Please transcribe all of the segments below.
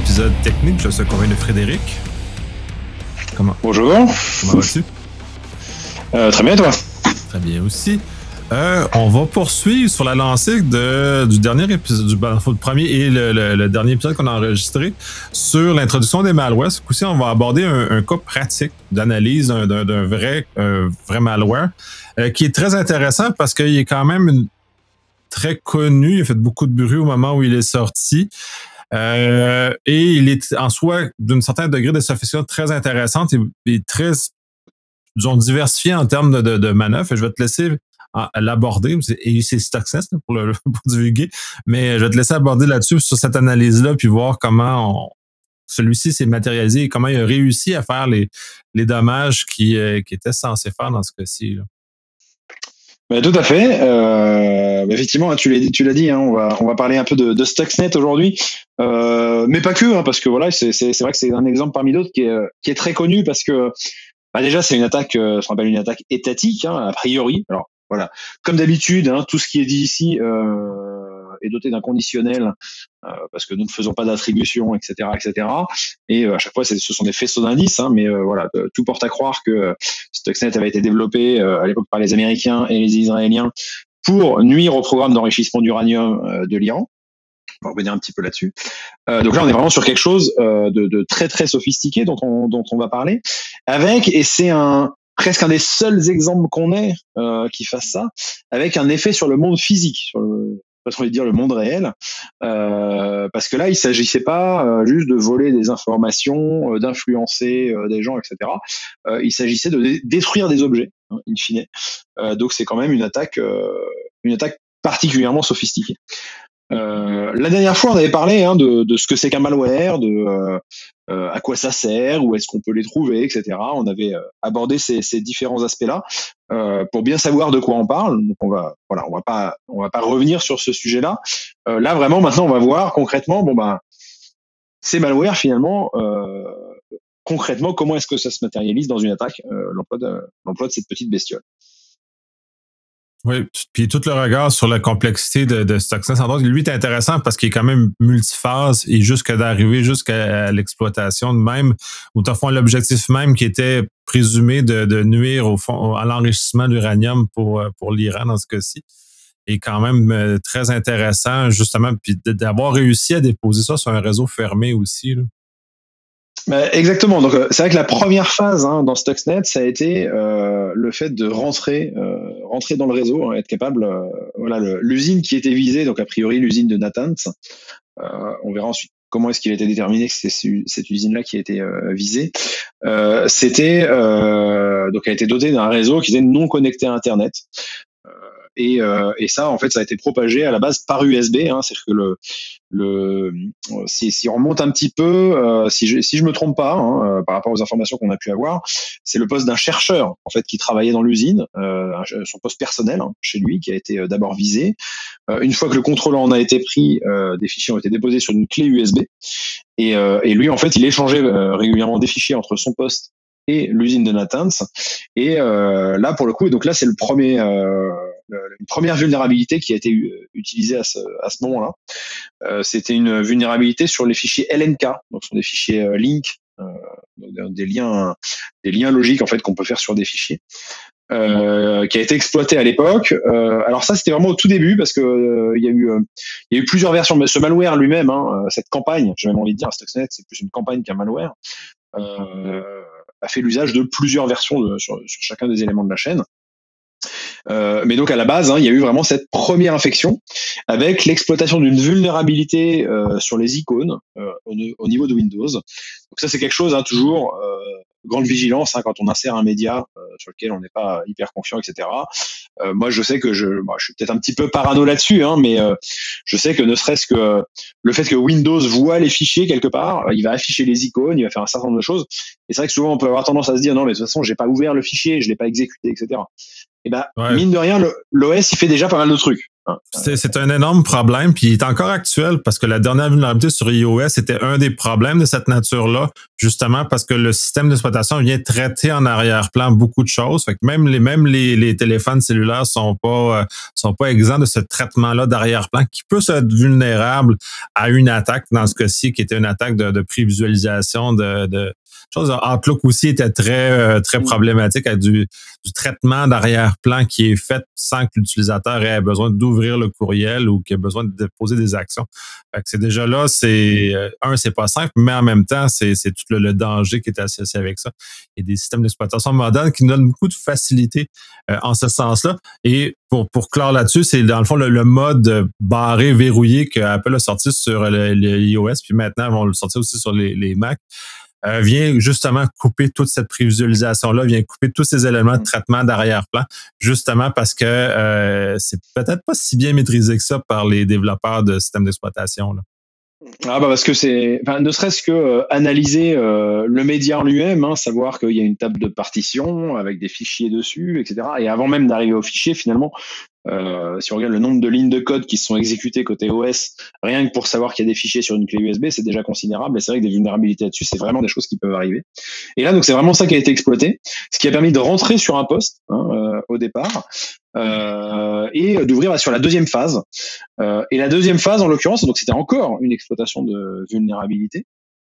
épisode technique. Je suis accompagné de Frédéric. Bonjour. Comment vas-tu? Très bien, toi? Très bien aussi. On va poursuivre sur la lancée du dernier épisode, le premier et le dernier épisode qu'on a enregistré sur l'introduction des malwares. Ce coup-ci, on va aborder un cas pratique d'analyse d'un vrai malware qui est très intéressant parce qu'il est quand même très connu. Il a fait beaucoup de bruit au moment où il est sorti. Et il est en soi d'un certain degré de sophistication très intéressante et très, disons, diversifié en termes de manœuvres. Je vais te laisser l'aborder. Et c'est Stuxnet pour divulguer. Mais je vais te laisser aborder là-dessus, sur cette analyse-là, puis voir comment celui-ci s'est matérialisé et comment il a réussi à faire les dommages qu'il était censé faire dans ce cas-ci. Tout à fait. Effectivement, tu l'as dit, hein, on va parler un peu de Stuxnet aujourd'hui, mais pas que, hein, parce que voilà, c'est vrai que c'est un exemple parmi d'autres qui est très connu parce que déjà c'est une attaque, ce qu'on appelle une attaque étatique, hein, a priori. Alors voilà, comme d'habitude, hein, tout ce qui est dit ici est doté d'un conditionnel parce que nous ne faisons pas d'attribution, etc., etc. Et à chaque fois, ce sont des faisceaux d'indices, hein, mais voilà, tout porte à croire que Stuxnet avait été développé à l'époque par les Américains et les Israéliens pour nuire au programme d'enrichissement d'uranium de l'Iran. On va revenir un petit peu là-dessus. Donc là, on est vraiment sur quelque chose de très très sophistiqué dont on va parler. Et c'est presque un des seuls exemples qu'on ait qui fasse ça, avec un effet sur le monde physique, sur on va dire le monde réel, parce que là, il s'agissait pas juste de voler des informations, d'influencer des gens, etc. Il s'agissait de détruire des objets, hein, in fine. Donc c'est quand même une attaque particulièrement sophistiquée. La dernière fois, on avait parlé de ce que c'est qu'un malware, à quoi ça sert, où est-ce qu'on peut les trouver, etc. On avait abordé ces différents aspects-là pour bien savoir de quoi on parle. Donc on va pas revenir sur ce sujet-là. Là vraiment, maintenant, on va voir concrètement, ces malwares finalement, concrètement, comment est-ce que ça se matérialise dans une attaque, l'emploi de cette petite bestiole. Oui, puis tout le regard sur la complexité de Stuxnet, lui, est intéressant parce qu'il est quand même multiphase et d'arriver jusqu'à l'exploitation de même, ou au fond, l'objectif même qui était présumé de nuire au fond à l'enrichissement de l'uranium pour l'Iran dans ce cas-ci, est quand même très intéressant, justement, puis d'avoir réussi à déposer ça sur un réseau fermé aussi, là. Exactement. Donc c'est vrai que la première phase dans Stuxnet, ça a été le fait de rentrer dans le réseau, hein, être capable. L'usine qui était visée, donc a priori l'usine de Natanz. On verra ensuite comment est-ce qu'il a été déterminé que c'est cette usine-là qui a été visée. C'était donc elle a été dotée d'un réseau qui était non connecté à Internet. Et ça, en fait, ça a été propagé à la base par USB. Hein, c'est-à-dire que si on remonte un petit peu, si je me trompe pas, par rapport aux informations qu'on a pu avoir, c'est le poste d'un chercheur en fait qui travaillait dans l'usine, son poste personnel chez lui, qui a été d'abord visé. Une fois que le contrôle en a été pris, des fichiers ont été déposés sur une clé USB. Et lui, en fait, il échangeait régulièrement des fichiers entre son poste et l'usine de Natanz. Et là, pour le coup, donc là, c'est une première vulnérabilité qui a été utilisée à ce moment-là. C'était une vulnérabilité sur les fichiers LNK, donc ce sont des fichiers link, donc des liens logiques en fait qu'on peut faire sur des fichiers. Qui a été exploité à l'époque. Alors ça, c'était vraiment au tout début parce que il y a eu plusieurs versions. Mais ce malware lui-même, cette campagne, j'ai même envie de dire, Stuxnet, c'est plus une campagne qu'un malware, a fait l'usage de plusieurs versions sur chacun des éléments de la chaîne. Mais donc à la base, il y a eu vraiment cette première infection avec l'exploitation d'une vulnérabilité sur les icônes au niveau de Windows. Donc ça, c'est quelque chose toujours grande vigilance quand on insère un média sur lequel on n'est pas hyper confiant, etc. Moi, je sais que je suis peut-être un petit peu parano là-dessus, mais je sais que ne serait-ce que le fait que Windows voit les fichiers quelque part, il va afficher les icônes, il va faire un certain nombre de choses. Et c'est vrai que souvent, on peut avoir tendance à se dire non, mais de toute façon, j'ai pas ouvert le fichier, je l'ai pas exécuté, etc. Et Ouais. mine de rien, l'OS, il fait déjà pas mal de trucs. hein. C'est un énorme problème, puis il est encore actuel parce que la dernière vulnérabilité sur iOS était un des problèmes de cette nature-là, justement parce que le système d'exploitation vient traiter en arrière-plan beaucoup de choses. Fait que les téléphones cellulaires sont pas exempts de ce traitement-là d'arrière-plan qui peut être vulnérable à une attaque, dans ce cas-ci, qui était une attaque de prévisualisation de choses. Outlook aussi était très problématique avec du traitement d'arrière-plan qui est fait sans que l'utilisateur ait besoin d'ouvrir le courriel ou qu'il ait besoin de déposer des actions. Fait que c'est déjà là, c'est pas simple, mais en même temps, c'est tout le danger qui est associé avec ça. Il y a des systèmes d'exploitation modernes qui nous donnent beaucoup de facilité en ce sens-là. Et pour clore là-dessus, c'est dans le fond le mode barré, verrouillé que Apple a sorti sur le iOS, puis maintenant, ils vont le sortir aussi sur les Mac. Vient justement couper toute cette prévisualisation-là, vient couper tous ces éléments de traitement d'arrière-plan, justement parce que c'est peut-être pas si bien maîtrisé que ça par les développeurs de systèmes d'exploitation, là. Ah bah parce que ne serait-ce que analyser le média en lui-même, hein, savoir qu'il y a une table de partition avec des fichiers dessus, etc. Et avant même d'arriver au fichier, finalement, si on regarde le nombre de lignes de code qui sont exécutées côté OS, rien que pour savoir qu'il y a des fichiers sur une clé USB, c'est déjà considérable. Et c'est vrai que des vulnérabilités là-dessus, c'est vraiment des choses qui peuvent arriver. Et là, donc c'est vraiment ça qui a été exploité, ce qui a permis de rentrer sur un poste au départ. Et d'ouvrir sur la deuxième phase. Et la deuxième phase, en l'occurrence, donc c'était encore une exploitation de vulnérabilité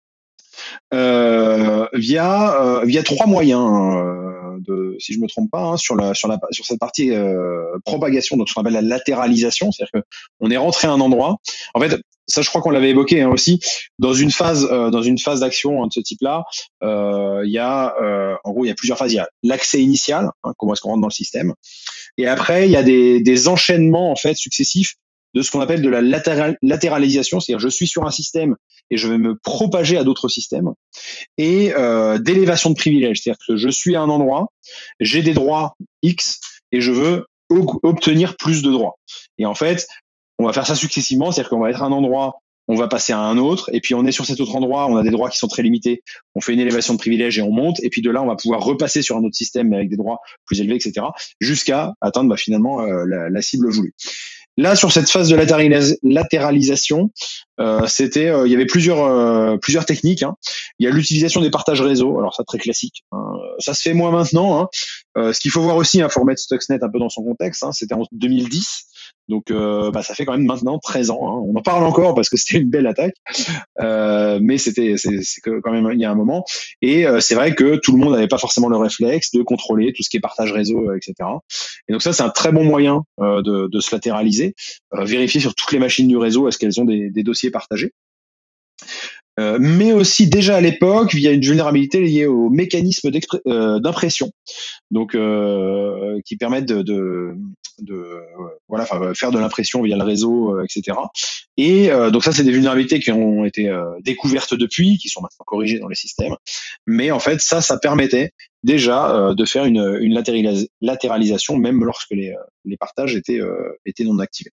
via trois moyens. Si je me trompe pas, hein, sur cette partie propagation, donc ce qu'on appelle la latéralisation, c'est-à-dire que on est rentré à un endroit. En fait, ça, je crois qu'on l'avait évoqué aussi dans une phase d'action de ce type-là. Il y a en gros, il y a plusieurs phases. Il y a l'accès initial, hein, comment est-ce qu'on rentre dans le système, et après il y a des enchaînements en fait successifs de ce qu'on appelle de la latéralisation, c'est-à-dire je suis sur un système et je vais me propager à d'autres systèmes, et d'élévation de privilèges, c'est-à-dire que je suis à un endroit, j'ai des droits X et je veux obtenir plus de droits. Et en fait, on va faire ça successivement, c'est-à-dire qu'on va être à un endroit, on va passer à un autre, et puis on est sur cet autre endroit, on a des droits qui sont très limités, on fait une élévation de privilèges et on monte, et puis de là, on va pouvoir repasser sur un autre système mais avec des droits plus élevés, etc., jusqu'à atteindre finalement la cible voulue. Là, sur cette phase de latéralisation, il y avait plusieurs techniques, hein. Il y a l'utilisation des partages réseau, alors ça très classique, hein. Ça se fait moins maintenant, hein. Ce qu'il faut voir aussi, faut remettre Stuxnet un peu dans son contexte, hein. C'était en 2010. Donc, ça fait quand même maintenant 13 ans, hein. On en parle encore parce que c'était une belle attaque, mais c'est quand même il y a un moment. Et c'est vrai que tout le monde n'avait pas forcément le réflexe de contrôler tout ce qui est partage réseau, etc. Et donc ça, c'est un très bon moyen de se latéraliser, vérifier sur toutes les machines du réseau est-ce qu'elles ont des dossiers partagés. Mais aussi déjà à l'époque, il y a une vulnérabilité liée au mécanisme d'impression, donc qui permettent de faire de l'impression via le réseau, etc. Et donc ça, c'est des vulnérabilités qui ont été découvertes depuis, qui sont maintenant corrigées dans les systèmes. Mais en fait, ça permettait déjà de faire une latéralisation, même lorsque les partages étaient non activés.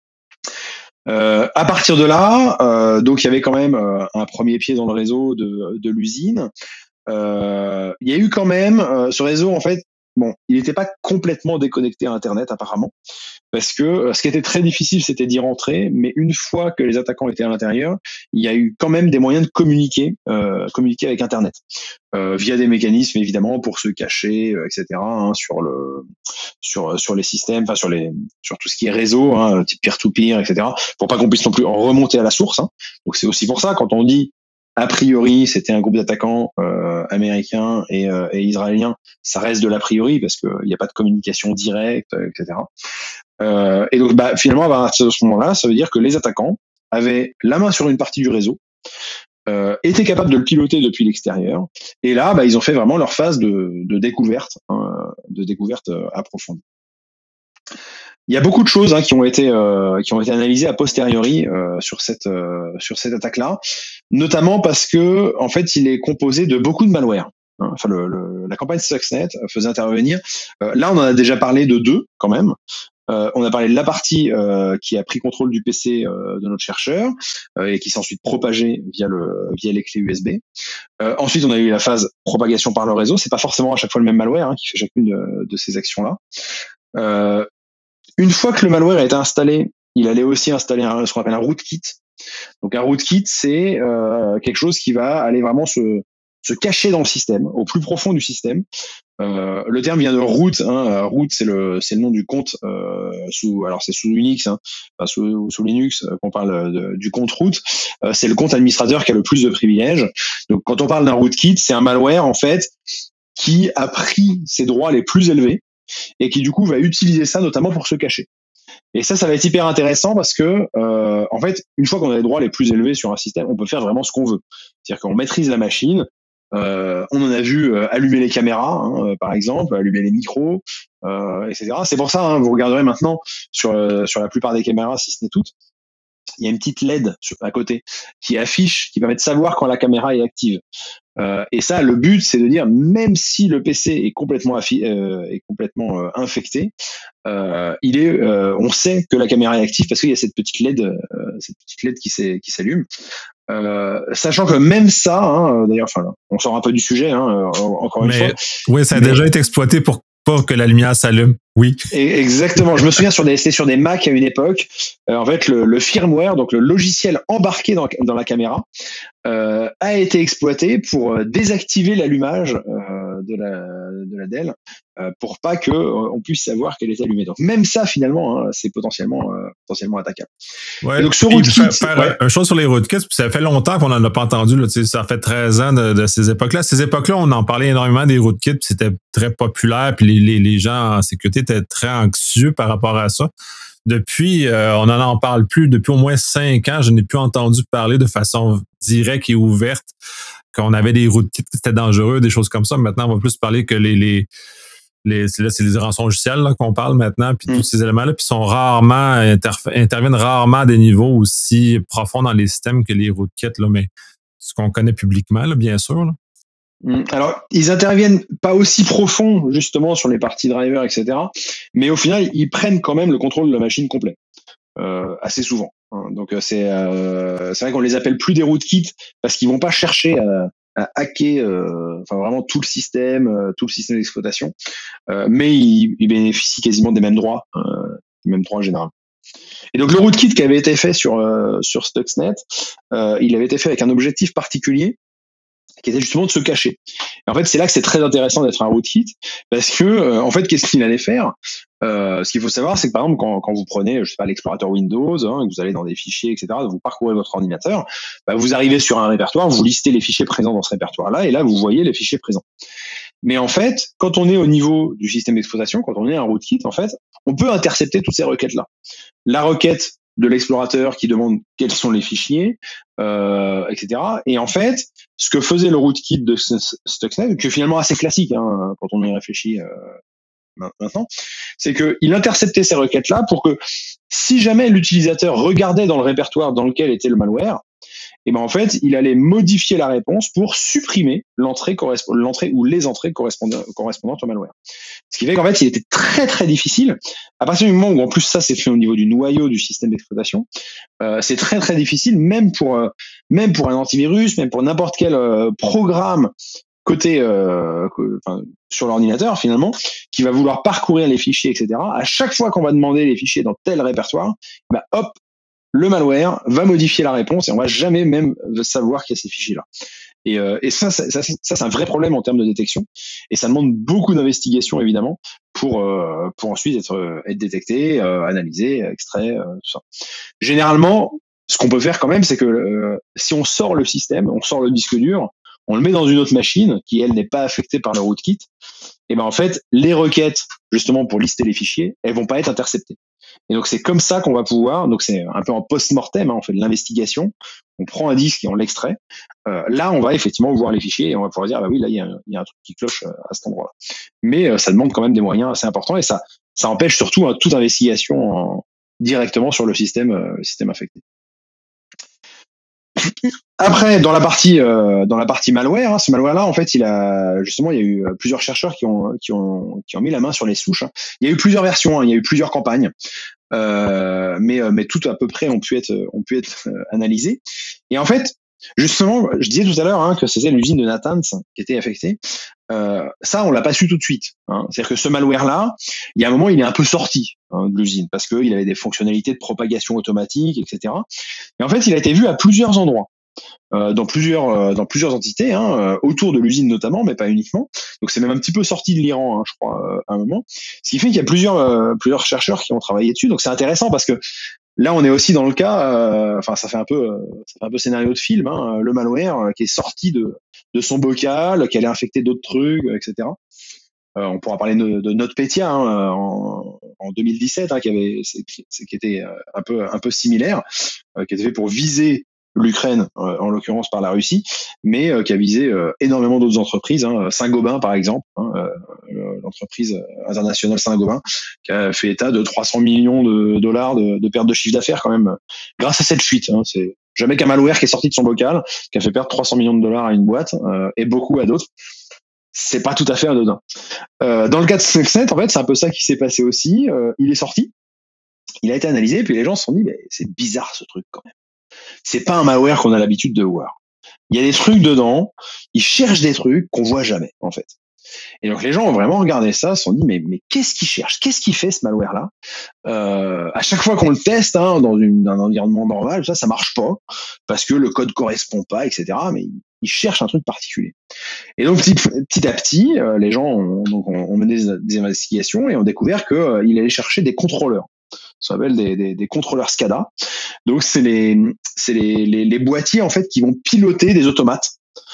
À partir de là, donc il y avait quand même un premier pied dans le réseau de l'usine. Il y a eu quand même ce réseau, en fait, bon, il n'était pas complètement déconnecté à Internet apparemment, parce que ce qui était très difficile, c'était d'y rentrer. Mais une fois que les attaquants étaient à l'intérieur, il y a eu quand même des moyens de communiquer avec Internet, via des mécanismes évidemment pour se cacher, etc. Hein, sur les systèmes, enfin sur tout ce qui est réseau, hein, type peer-to-peer, etc. Pour pas qu'on puisse non plus remonter à la source, hein. Donc c'est aussi pour ça quand on dit a priori, c'était un groupe d'attaquants américains et israéliens. Ça reste de l'a priori parce qu'il n'y a pas de communication directe, etc. Et donc, finalement, à partir de ce moment-là, ça veut dire que les attaquants avaient la main sur une partie du réseau, étaient capables de le piloter depuis l'extérieur. Et là, ils ont fait vraiment leur phase de découverte, hein, approfondie. Il y a beaucoup de choses qui ont été analysées a posteriori sur cette attaque-là, notamment parce que en fait, il est composé de beaucoup de malware. Enfin, la campagne Stuxnet faisait intervenir. Là, on en a déjà parlé de deux quand même. On a parlé de la partie qui a pris contrôle du PC de notre chercheur et qui s'est ensuite propagée via les clés USB. Ensuite, on a eu la phase propagation par le réseau. C'est pas forcément à chaque fois le même malware qui fait chacune de ces actions-là. Une fois que le malware a été installé, il allait aussi installer ce qu'on appelle un rootkit. Donc un rootkit, c'est quelque chose qui va aller vraiment se cacher dans le système, au plus profond du système. Le terme vient de root. Root, c'est le nom du compte c'est sous Unix, enfin sous Linux qu'on parle du compte root. C'est le compte administrateur qui a le plus de privilèges. Donc quand on parle d'un rootkit, c'est un malware en fait qui a pris ses droits les plus élevés et qui du coup va utiliser ça notamment pour se cacher. Et ça va être hyper intéressant parce que, en fait, une fois qu'on a les droits les plus élevés sur un système, on peut faire vraiment ce qu'on veut. C'est-à-dire qu'on maîtrise la machine. On en a vu allumer les caméras, par exemple, allumer les micros, etc. C'est pour ça, vous regarderez maintenant sur la plupart des caméras, si ce n'est toutes, il y a une petite LED à côté qui affiche, qui permet de savoir quand la caméra est active. Et ça, le but, c'est de dire, même si le PC est complètement infecté, on sait que la caméra est active parce qu'il y a cette petite LED qui s'allume. Sachant que même ça, d'ailleurs, on sort un peu du sujet, encore une fois. Oui, ça a déjà été exploité pour que la lumière s'allume. Oui. Exactement. Je me souviens c'était sur des Mac à une époque. En fait, le firmware, donc le logiciel embarqué dans la caméra, a été exploité pour désactiver l'allumage de la Dell pour pas que on puisse savoir qu'elle est allumée. Donc même ça finalement, c'est potentiellement attaquable. Ouais. Et donc sur rootkit, une chose sur les rootkits, ça fait longtemps qu'on en a pas entendu. Là, ça fait 13 ans de ces époques-là. Ces époques-là, on en parlait énormément des rootkits, puis c'était très populaire, puis les gens en sécurité étaient très anxieux par rapport à ça. Depuis, on n'en parle plus. Depuis au moins 5 ans, je n'ai plus entendu parler de façon directe et ouverte qu'on avait des rootkits qui étaient dangereux, des choses comme ça. Maintenant, on va plus parler que c'est les rançongiciels qu'on parle maintenant, puis tous ces éléments-là, puis sont interviennent rarement à des niveaux aussi profonds dans les systèmes que les rootkits, là, mais ce qu'on connaît publiquement, là, bien sûr. Là. Alors, ils interviennent pas aussi profond, justement, sur les parties driver, etc. Mais au final, ils prennent quand même le contrôle de la machine complet, assez souvent. Donc, c'est vrai qu'on les appelle plus des rootkits parce qu'ils vont pas chercher à hacker, vraiment tout le système d'exploitation, mais ils bénéficient quasiment des mêmes droits généralement. Et donc, le rootkit qui avait été fait sur Stuxnet, il avait été fait avec un objectif particulier, qui était justement de se cacher. Et en fait, c'est là que c'est très intéressant d'être un rootkit, parce que, en fait, qu'est-ce qu'il allait faire? Ce qu'il faut savoir, c'est que par exemple, quand vous prenez, je sais pas, l'explorateur Windows, que vous allez dans des fichiers, etc., vous parcourez votre ordinateur, vous arrivez sur un répertoire, vous listez les fichiers présents dans ce répertoire-là, et là, vous voyez les fichiers présents. Mais en fait, quand on est au niveau du système d'exploitation, quand on est un rootkit, en fait, on peut intercepter toutes ces requêtes-là. La requête de l'explorateur qui demande quels sont les fichiers, etc. Et en fait, ce que faisait le rootkit de Stuxnet, qui est finalement assez classique quand on y réfléchit maintenant, c'est qu'il interceptait ces requêtes-là pour que si jamais l'utilisateur regardait dans le répertoire dans lequel était le malware, et en fait, il allait modifier la réponse pour supprimer l'entrée ou les entrées correspondantes au malware. Ce qui fait qu'en fait, il était très très difficile. À partir du moment où en plus ça c'est fait au niveau du noyau du système d'exploitation, c'est très très difficile, même pour un antivirus, même pour n'importe quel programme côté sur l'ordinateur finalement, qui va vouloir parcourir les fichiers, etc. À chaque fois qu'on va demander les fichiers dans tel répertoire, hop, le malware va modifier la réponse et on va jamais même savoir qu'il y a ces fichiers-là. Et ça, c'est un vrai problème en termes de détection. Et ça demande beaucoup d'investigation, évidemment, pour ensuite être détecté, analysé, extrait, tout ça. Généralement, ce qu'on peut faire quand même, c'est que si on sort le système, on sort le disque dur, on le met dans une autre machine qui, elle, n'est pas affectée par le rootkit, et en fait, les requêtes, justement, pour lister les fichiers, elles vont pas être interceptées. Et donc, c'est comme ça qu'on va pouvoir, donc c'est un peu en post-mortem, on fait de l'investigation, on prend un disque et on l'extrait. Là, on va effectivement voir les fichiers et on va pouvoir dire, oui, là, il y a un truc qui cloche à cet endroit-là. Mais ça demande quand même des moyens assez importants et ça empêche surtout toute investigation directement sur le système affecté. Après, dans la partie malware, ce malware-là, en fait, il y a eu plusieurs chercheurs qui ont mis la main sur les souches. Il y a eu plusieurs versions, il y a eu plusieurs campagnes, mais toutes à peu près ont pu être analysées. Et en fait, Justement, je disais tout à l'heure que c'était l'usine de Natanz qui était affectée. Ça, on l'a pas su tout de suite. C'est-à-dire que ce malware-là, il y a un moment, il est un peu sorti de l'usine parce qu'il avait des fonctionnalités de propagation automatique, etc. Et en fait, il a été vu à plusieurs endroits. Dans plusieurs entités, autour de l'usine notamment, mais pas uniquement. Donc c'est même un petit peu sorti de l'Iran, je crois, à un moment. Ce qui fait qu'il y a plusieurs chercheurs qui ont travaillé dessus. Donc c'est intéressant parce que là, on est aussi dans le cas, ça fait un peu scénario de film, le malware qui est sorti de son bocal, qui allait infecter d'autres trucs, etc. On pourra parler de NotPetya en 2017, qui était un peu similaire, qui était fait pour viser l'Ukraine, en l'occurrence par la Russie, mais qui a visé énormément d'autres entreprises, Saint-Gobain par exemple, l'entreprise internationale Saint-Gobain, qui a fait état de 300 millions de dollars de perte de chiffre d'affaires quand même, grâce à cette fuite. C'est jamais qu'un malware qui est sorti de son bocal, qui a fait perdre 300 millions de dollars à une boîte, et beaucoup à d'autres. C'est pas tout à fait anodin. Dans le cas de Stuxnet, en fait, c'est un peu ça qui s'est passé aussi. Il est sorti, il a été analysé, puis les gens se sont dit, mais c'est bizarre ce truc quand même. C'est pas un malware qu'on a l'habitude de voir. Il y a des trucs dedans, ils cherchent des trucs qu'on voit jamais, en fait. Et donc les gens ont vraiment regardé ça, se sont dit, mais qu'est-ce qu'il cherche? Qu'est-ce qu'il fait ce malware-là? À chaque fois qu'on le teste dans un environnement normal, ça marche pas, parce que le code correspond pas, etc. Mais ils cherchent un truc particulier. Et donc petit à petit, les gens ont mené des investigations et ont découvert qu'il allait chercher des contrôleurs. Ça s'appelle des contrôleurs SCADA. Donc c'est les boîtiers en fait qui vont piloter des automates,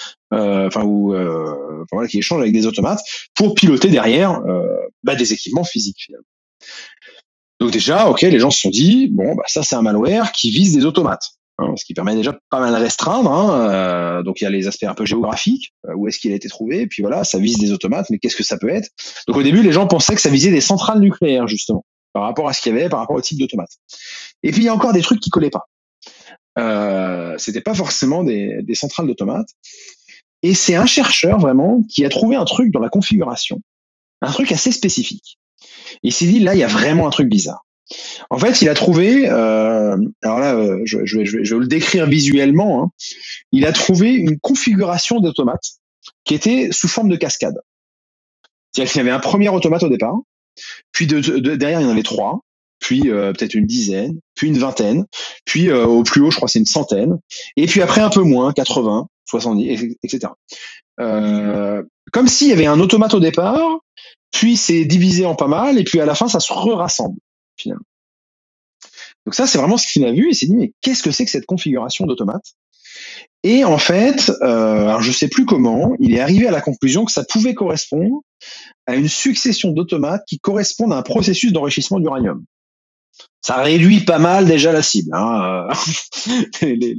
qui échangent avec des automates pour piloter derrière des équipements physiques finalement. Donc déjà, ok, les gens se sont dit bon ça c'est un malware qui vise des automates. Ce qui permet déjà pas mal de restreindre. Donc il y a les aspects un peu géographiques, où est-ce qu'il a été trouvé, puis voilà, ça vise des automates, mais qu'est-ce que ça peut être? Donc au début, les gens pensaient que ça visait des centrales nucléaires, justement, par rapport à ce qu'il y avait, par rapport au type d'automate. Et puis il y a encore des trucs qui collaient pas. C'était pas forcément des centrales d'automates. Et c'est un chercheur, vraiment, qui a trouvé un truc dans la configuration, un truc assez spécifique. Il s'est dit, là, il y a vraiment un truc bizarre. En fait, il a trouvé, alors là, je vais vous le décrire visuellement. Il a trouvé une configuration d'automate qui était sous forme de cascade. C'est-à-dire qu'il y avait un premier automate au départ, puis derrière il y en avait 3, puis peut-être une dizaine, puis une vingtaine, puis au plus haut, je crois, c'est une centaine, et puis après un peu moins, 80, 70, etc. Comme s'il y avait un automate au départ, puis c'est divisé en pas mal, et puis à la fin, ça se rassemble finalement. Donc ça, c'est vraiment ce qu'il a vu. Il s'est dit, mais qu'est-ce que c'est que cette configuration d'automate? Et en fait, alors je sais plus comment, il est arrivé à la conclusion que ça pouvait correspondre à une succession d'automates qui correspondent à un processus d'enrichissement d'uranium. Ça réduit pas mal déjà la cible. Il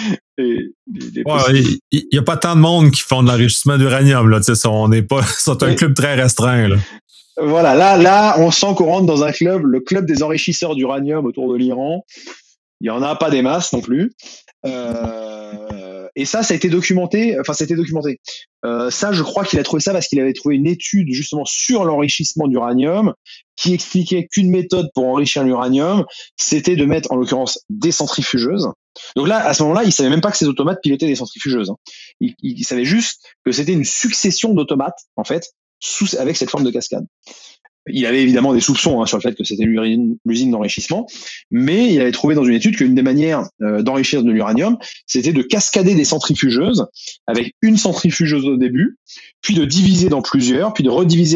y a pas tant de monde qui font de l'enrichissement d'uranium là. On n'est pas, c'est un club très restreint là. Voilà, là, on sent qu'on rentre dans un club, le club des enrichisseurs d'uranium autour de l'Iran. Il y en a pas des masses non plus. Et ça a été documenté. Enfin, c'était documenté. Ça, je crois qu'il a trouvé ça parce qu'il avait trouvé une étude justement sur l'enrichissement d'uranium qui expliquait qu'une méthode pour enrichir l'uranium, c'était de mettre, en l'occurrence, des centrifugeuses. Donc là, à ce moment-là, il savait même pas que ces automates pilotaient des centrifugeuses. Il savait juste que c'était une succession d'automates, en fait, avec cette forme de cascade. Il avait évidemment des soupçons sur le fait que c'était l'usine d'enrichissement, mais il avait trouvé dans une étude qu'une des manières d'enrichir de l'uranium, c'était de cascader des centrifugeuses avec une centrifugeuse au début, puis de diviser dans plusieurs, puis de rediviser,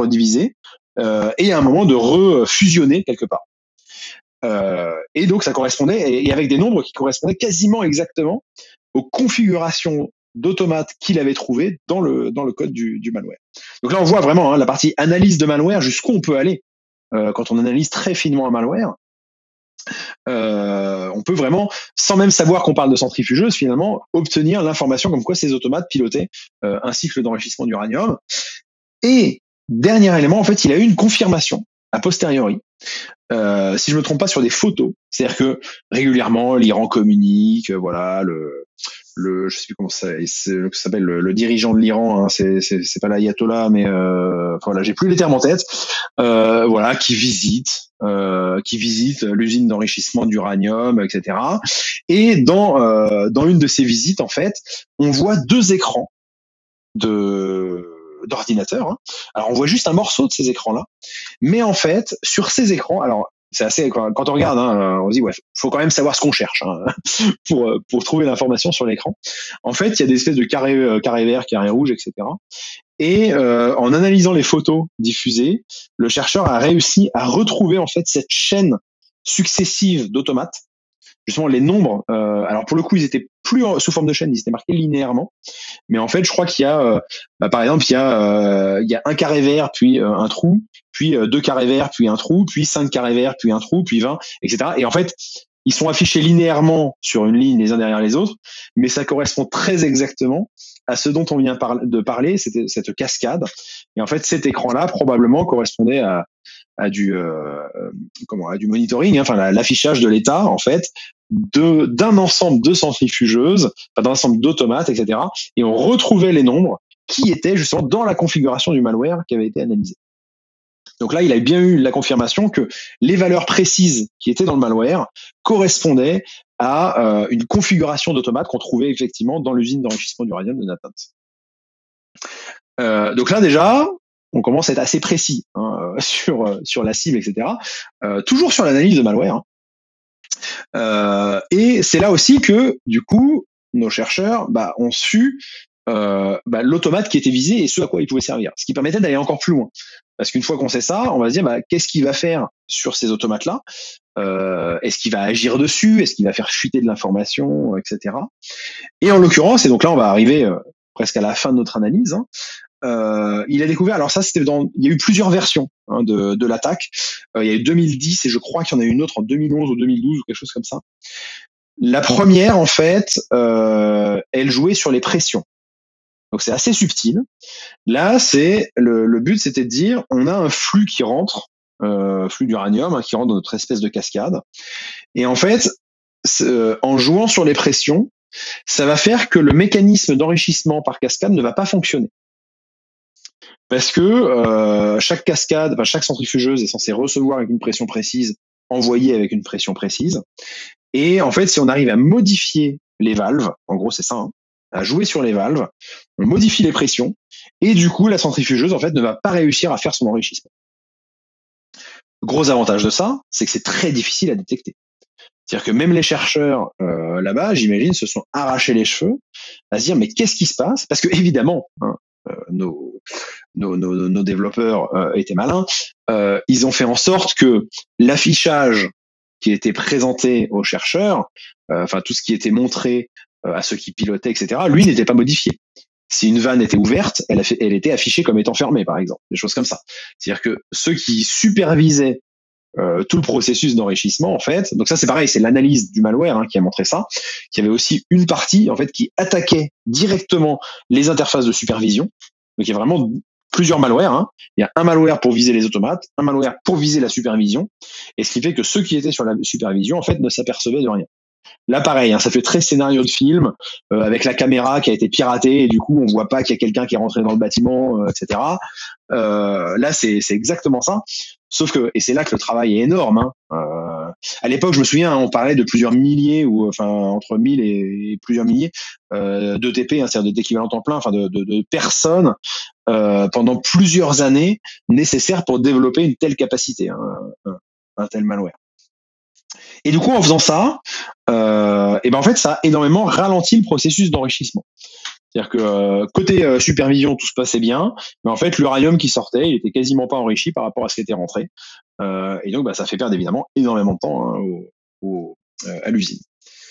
et à un moment de refusionner quelque part. Et donc ça correspondait, et avec des nombres qui correspondaient quasiment exactement aux configurations d'automates qu'il avait trouvé dans le code du malware. Donc là, on voit vraiment la partie analyse de malware, jusqu'où on peut aller quand on analyse très finement un malware. On peut vraiment, sans même savoir qu'on parle de centrifugeuse, finalement, obtenir l'information comme quoi ces automates pilotaient un cycle d'enrichissement d'uranium. Et dernier élément, en fait, il a eu une confirmation a posteriori. Si je me trompe pas, sur des photos. C'est-à-dire que régulièrement, l'Iran communique, voilà, je sais plus comment ça s'appelle, le dirigeant de l'Iran, c'est pas l'ayatollah, mais voilà, j'ai plus les termes en tête, voilà, qui visite qui visite l'usine d'enrichissement d'uranium, etc. Et dans une de ces visites, en fait, on voit 2 écrans d'ordinateur. Hein. Alors on voit juste un morceau de ces écrans-là, mais en fait, sur ces écrans, alors c'est assez quand on regarde, hein, on se dit ouais, faut quand même savoir ce qu'on cherche hein, pour trouver l'information sur l'écran. En fait, il y a des espèces de carrés verts, carrés rouges, etc. Et en analysant les photos diffusées, le chercheur a réussi à retrouver en fait cette chaîne successive d'automates. Justement, les nombres, alors pour le coup, ils étaient plus sous forme de chaîne, ils étaient marqués linéairement. Mais en fait, je crois qu'il y a, par exemple, il y a un carré vert, puis un trou, puis 2 carrés verts, puis un trou, puis 5 carrés verts, puis un trou, puis 20, etc. Et en fait, ils sont affichés linéairement sur une ligne les uns derrière les autres, mais ça correspond très exactement à ce dont on vient de parler, c'était cette cascade. Et en fait, cet écran-là probablement correspondait à du monitoring, hein, enfin l'affichage de l'état en fait d'un ensemble de centrifugeuses, enfin, d'un ensemble d'automates, etc. Et on retrouvait les nombres qui étaient justement dans la configuration du malware qui avait été analysé. Donc là, il a bien eu la confirmation que les valeurs précises qui étaient dans le malware correspondaient à une configuration d'automate qu'on trouvait effectivement dans l'usine d'enrichissement d'uranium de Natanz. Donc là déjà, on commence à être assez précis hein, sur la cible, etc. Toujours sur l'analyse de malware. Hein. Et c'est là aussi que, du coup, nos chercheurs ont su l'automate qui était visé et ce à quoi il pouvait servir. Ce qui permettait d'aller encore plus loin. Parce qu'une fois qu'on sait ça, on va se dire qu'est-ce qu'il va faire sur ces automates-là Est-ce qu'il va agir dessus Est-ce qu'il va faire fuiter de l'information, etc. Et en l'occurrence, et donc là on va arriver presque à la fin de notre analyse, hein, il a découvert, alors ça il y a eu plusieurs versions hein, de l'attaque. Il y a eu 2010 et je crois qu'il y en a eu une autre en 2011 ou 2012 ou quelque chose comme ça. La première, en fait, elle jouait sur les pressions. Donc c'est assez subtil. Là, c'est le but, c'était de dire, on a un flux qui rentre, flux d'uranium hein, qui rentre dans notre espèce de cascade. Et en fait, en jouant sur les pressions, ça va faire que le mécanisme d'enrichissement par cascade ne va pas fonctionner. Parce que chaque cascade, chaque centrifugeuse est censée recevoir avec une pression précise, envoyer avec une pression précise. Et en fait, si on arrive à modifier les valves, en gros c'est ça, hein, à jouer sur les valves, on modifie les pressions, et du coup la centrifugeuse en fait ne va pas réussir à faire son enrichissement. Le gros avantage de ça, c'est que c'est très difficile à détecter. C'est-à-dire que même les chercheurs là-bas, j'imagine, se sont arrachés les cheveux à se dire mais qu'est-ce qui se passe? Parce que évidemment, hein, nos développeurs étaient malins. Ils ont fait en sorte que l'affichage qui était présenté aux chercheurs, enfin tout ce qui était montré à ceux qui pilotaient, etc., lui n'était pas modifié. Si une vanne était ouverte, elle était affichée comme étant fermée, par exemple, des choses comme ça. C'est-à-dire que ceux qui supervisaient tout le processus d'enrichissement, en fait, donc ça c'est pareil, c'est l'analyse du malware hein, qui a montré ça, qu'il y avait aussi une partie en fait qui attaquait directement les interfaces de supervision. Donc il y a vraiment plusieurs malwares. Hein. Il y a un malware pour viser les automates, un malware pour viser la supervision, et ce qui fait que ceux qui étaient sur la supervision en fait ne s'apercevaient de rien. Là, pareil, hein, ça fait très scénario de film, avec la caméra qui a été piratée et du coup, on voit pas qu'il y a quelqu'un qui est rentré dans le bâtiment, etc. Là, c'est exactement ça. Sauf que, et c'est là que le travail est énorme. Hein. À l'époque, je me souviens, on parlait de plusieurs milliers ou enfin entre 1000 et plusieurs milliers d'ETP, hein, c'est-à-dire d'équivalent temps plein, enfin de personnes pendant plusieurs années nécessaires pour développer une telle capacité, hein, un tel malware. Et du coup, en faisant ça, et en fait, ça a énormément ralenti le processus d'enrichissement. C'est-à-dire que côté supervision, tout se passait bien, mais en fait, l'uranium qui sortait, il était quasiment pas enrichi par rapport à ce qui était rentré. Et donc, ça fait perdre évidemment énormément de temps hein, à l'usine.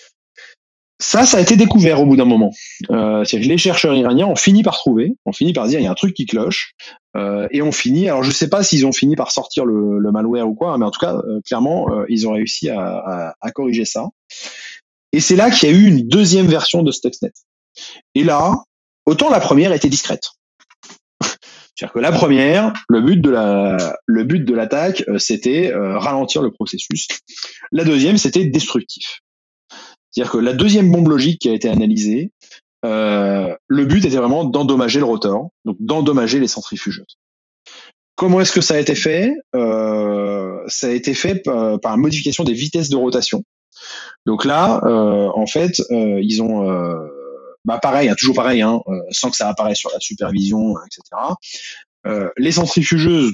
Ça a été découvert au bout d'un moment. C'est-à-dire que les chercheurs iraniens ont fini par trouver, ont fini par dire il y a un truc qui cloche, et on finit. Alors je sais pas s'ils ont fini par sortir le malware ou quoi, mais en tout cas clairement ils ont réussi à corriger ça. Et c'est là qu'il y a eu une deuxième version de Stuxnet. Et là, autant la première était discrète. C'est-à-dire que la première, le but de l'attaque, c'était ralentir le processus. La deuxième, c'était destructif. C'est-à-dire que la deuxième bombe logique qui a été analysée, le but était vraiment d'endommager le rotor, donc d'endommager les centrifugeuses. Comment est-ce que ça a été fait ça a été fait par modification des vitesses de rotation. Donc là, en fait, ils ont pareil, toujours pareil, sans que ça apparaisse sur la supervision, etc. Les centrifugeuses,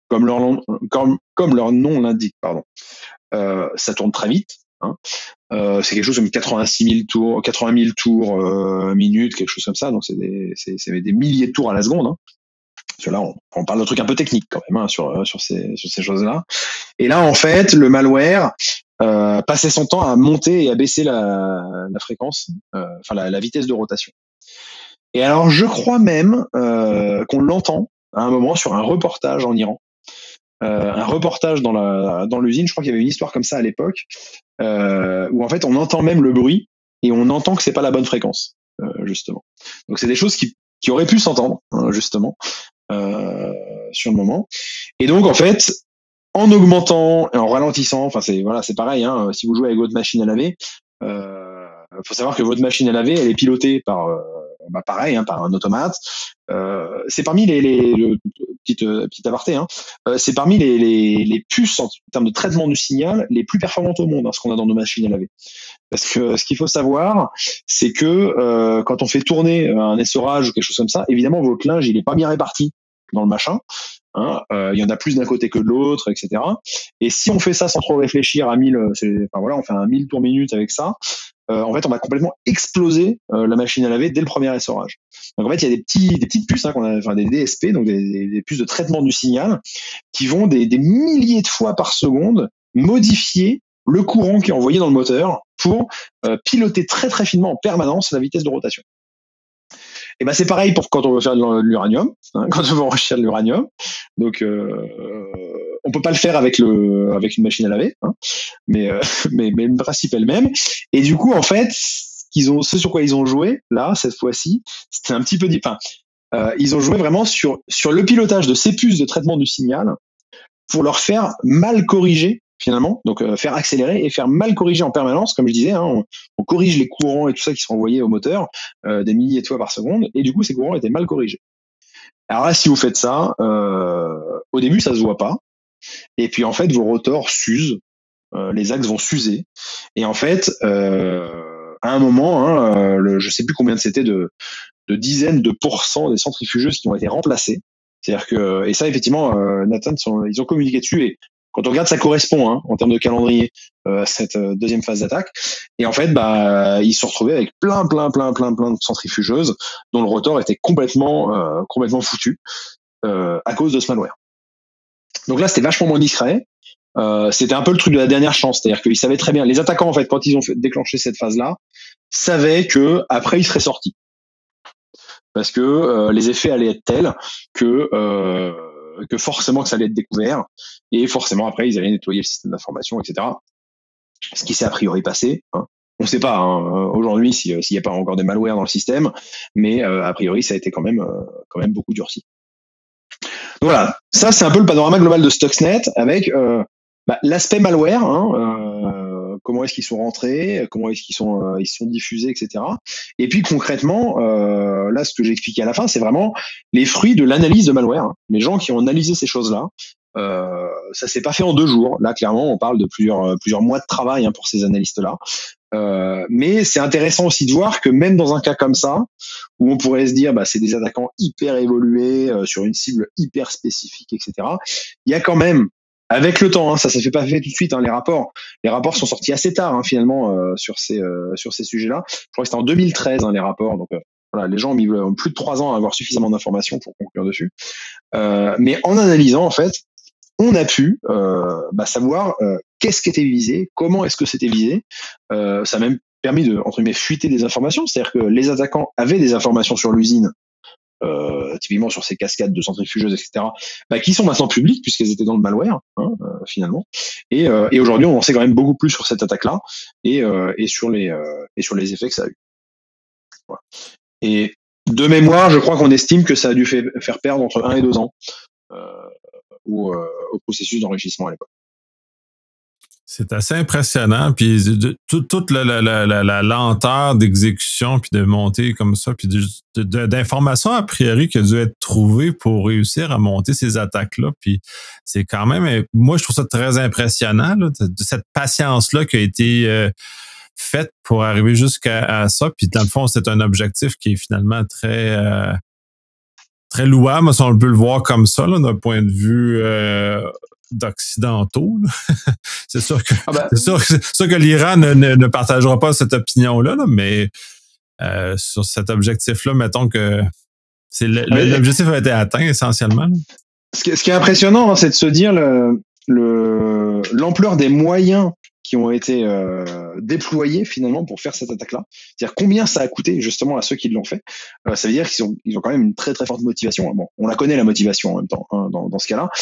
comme leur nom l'indique, pardon, ça tourne très vite. C'est quelque chose comme 86 000 tours, 80 000 tours minute, quelque chose comme ça. Donc c'est des milliers de tours à la seconde. Parce que là, on parle de trucs un peu techniques quand même sur ces choses-là. Et là, en fait, le malware passait son temps à monter et à baisser la fréquence, la vitesse de rotation. Et alors, je crois même qu'on l'entend à un moment sur un reportage en Iran. Un reportage dans l'usine, je crois qu'il y avait une histoire comme ça à l'époque, où en fait on entend même le bruit et on entend que c'est pas la bonne fréquence, justement. Donc c'est des choses qui auraient pu s'entendre, justement, sur le moment. Et donc en fait, en augmentant et en ralentissant, c'est pareil, si vous jouez avec votre machine à laver, faut savoir que votre machine à laver, elle est pilotée par pareil, par un automate. C'est parmi les petit aparté, c'est parmi les puces en termes de traitement du signal les plus performantes au monde, ce qu'on a dans nos machines à laver. Parce que ce qu'il faut savoir, c'est que quand on fait tourner un essorage ou quelque chose comme ça, évidemment votre linge il est pas bien réparti dans le machin. Il y en a plus d'un côté que de l'autre, etc. Et si on fait ça sans trop réfléchir à 1000, on fait un 1000 tours minute avec ça, en fait, on va complètement exploser la machine à laver dès le premier essorage. Donc en fait, il y a des petites puces des DSP, donc des puces de traitement du signal, qui vont des milliers de fois par seconde modifier le courant qui est envoyé dans le moteur pour piloter très très finement en permanence la vitesse de rotation. Et c'est pareil pour quand on veut faire de l'uranium, quand on veut enrichir de l'uranium. Donc on peut pas le faire avec une machine à laver, mais le principe est le même. Et du coup, en fait, ce sur quoi ils ont joué là cette fois-ci, c'était un petit peu ils ont joué vraiment sur le pilotage de ces puces de traitement du signal pour leur faire mal corriger finalement, donc faire accélérer et faire mal corriger en permanence, comme je disais, on corrige les courants et tout ça qui sont envoyés au moteur des milliers de fois par seconde, et du coup ces courants étaient mal corrigés. Alors là, si vous faites ça, au début ça se voit pas, et puis en fait vos rotors s'usent, les axes vont s'user, et en fait à un moment, je sais plus combien c'était de dizaines de pourcents des centrifugeuses qui ont été remplacées. C'est-à-dire que, et ça effectivement, Nathan, ils ont communiqué dessus, et quand on regarde, ça correspond en termes de calendrier à cette deuxième phase d'attaque. Et en fait, ils se sont retrouvés avec plein de centrifugeuses dont le rotor était complètement foutu à cause de ce malware. Donc là, c'était vachement moins discret. C'était un peu le truc de la dernière chance, c'est-à-dire qu'ils savaient très bien, les attaquants en fait, quand ils ont déclenché cette phase-là, savaient que après ils seraient sortis, parce que les effets allaient être tels que forcément que ça allait être découvert, et forcément après ils allaient nettoyer le système d'information, etc. Ce qui s'est a priori passé. On ne sait pas aujourd'hui s'il n'y a pas encore des malwares dans le système, mais a priori ça a été quand même beaucoup durci. Donc voilà, ça c'est un peu le panorama global de Stuxnet avec l'aspect malware, comment est-ce qu'ils sont rentrés, comment est-ce qu'ils sont diffusés, etc. Et puis concrètement, là ce que j'ai expliqué à la fin, c'est vraiment les fruits de l'analyse de malware. Les gens qui ont analysé ces choses-là, ça s'est pas fait en 2 jours. Là clairement, on parle de plusieurs mois de travail pour ces analystes-là. Mais c'est intéressant aussi de voir que même dans un cas comme ça, où on pourrait se dire c'est des attaquants hyper évolués sur une cible hyper spécifique, etc. Il y a quand même, avec le temps, ça s'est pas fait tout de suite. Les rapports sont sortis assez tard finalement sur ces sujets-là. Je crois que c'était en 2013 les rapports. Donc voilà, les gens ont mis plus de 3 ans à avoir suffisamment d'informations pour conclure dessus. Mais en analysant en fait, on a pu savoir qu'est-ce qui était visé, comment est-ce que c'était visé. Ça a même permis de, entre guillemets, fuiter des informations. C'est-à-dire que les attaquants avaient des informations sur l'usine, typiquement sur ces cascades de centrifugeuses, etc., qui sont maintenant publiques puisqu'elles étaient dans le malware, finalement. Et aujourd'hui, on en sait quand même beaucoup plus sur cette attaque-là et sur les effets que ça a eu. Voilà. Et de mémoire, je crois qu'on estime que ça a dû faire perdre entre 1 et 2 ans au processus d'enrichissement à l'époque. C'est assez impressionnant, puis toute la lenteur d'exécution, puis de monter comme ça, puis d'informations a priori qui a dû être trouvées pour réussir à monter ces attaques-là, puis c'est quand même, moi je trouve ça très impressionnant, là, de cette patience-là qui a été faite pour arriver jusqu'à à ça, puis dans le fond c'est un objectif qui est finalement très louable, si on peut le voir comme ça, là, d'un point de vue d'occidentaux. C'est sûr que Ah bah, c'est sûr que l'Iran ne partagera pas cette opinion-là, là, mais sur cet objectif-là, mettons que l'objectif a été atteint essentiellement. Là. ce qui est impressionnant, hein, c'est de se dire l'ampleur des moyens qui ont été déployés finalement pour faire cette attaque-là. C'est-à-dire combien ça a coûté justement à ceux qui l'ont fait. Ça veut dire ils ont quand même une très très forte motivation. Bon, on la connaît la motivation en même temps hein, dans ce cas-là.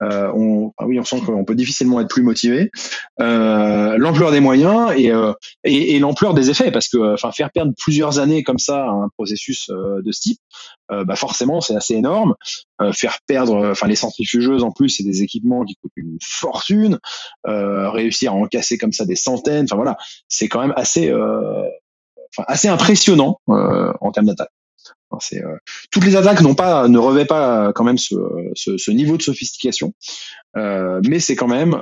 On sent qu'on peut difficilement être plus motivé. L'ampleur des moyens et l'ampleur des effets, parce que enfin faire perdre plusieurs années comme ça à un processus de ce type, bah forcément c'est assez énorme. Faire perdre, enfin les centrifugeuses en plus, c'est des équipements qui coûtent une fortune. Réussir à encaisser comme ça des centaines, enfin voilà, c'est quand même assez impressionnant en termes d'attaque. Enfin, toutes les attaques ne revêtent pas quand même ce niveau de sophistication, mais c'est quand même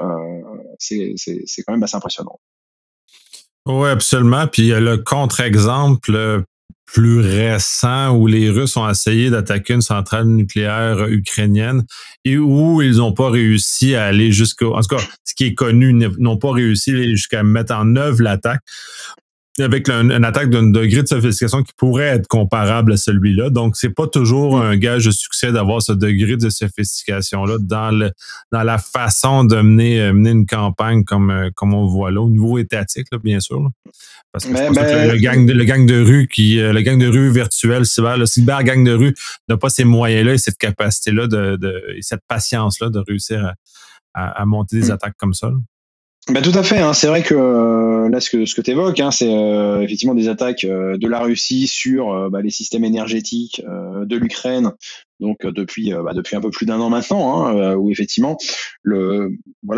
c'est quand même assez impressionnant. Oui, absolument. Puis il y a le contre-exemple plus récent où les Russes ont essayé d'attaquer une centrale nucléaire ukrainienne et où ils n'ont pas réussi à aller jusqu'au... En tout cas, ce qui est connu, ils n'ont pas réussi jusqu'à mettre en œuvre l'attaque avec une attaque d'un degré de sophistication qui pourrait être comparable à celui-là. Donc, c'est pas toujours un gage de succès d'avoir ce degré de sophistication-là dans la façon de mener une campagne comme on voit là, au niveau étatique, là, bien sûr. Là. Parce que le gang de rue virtuel, le cyber gang de rue n'a pas ces moyens-là et cette capacité-là et cette patience-là de réussir à monter des attaques comme ça. Là. Ben, tout à fait. Hein. C'est vrai que là, ce que tu évoques, hein, c'est effectivement des attaques de la Russie sur les systèmes énergétiques de l'Ukraine. Donc depuis un peu plus d'un an maintenant, hein, où effectivement le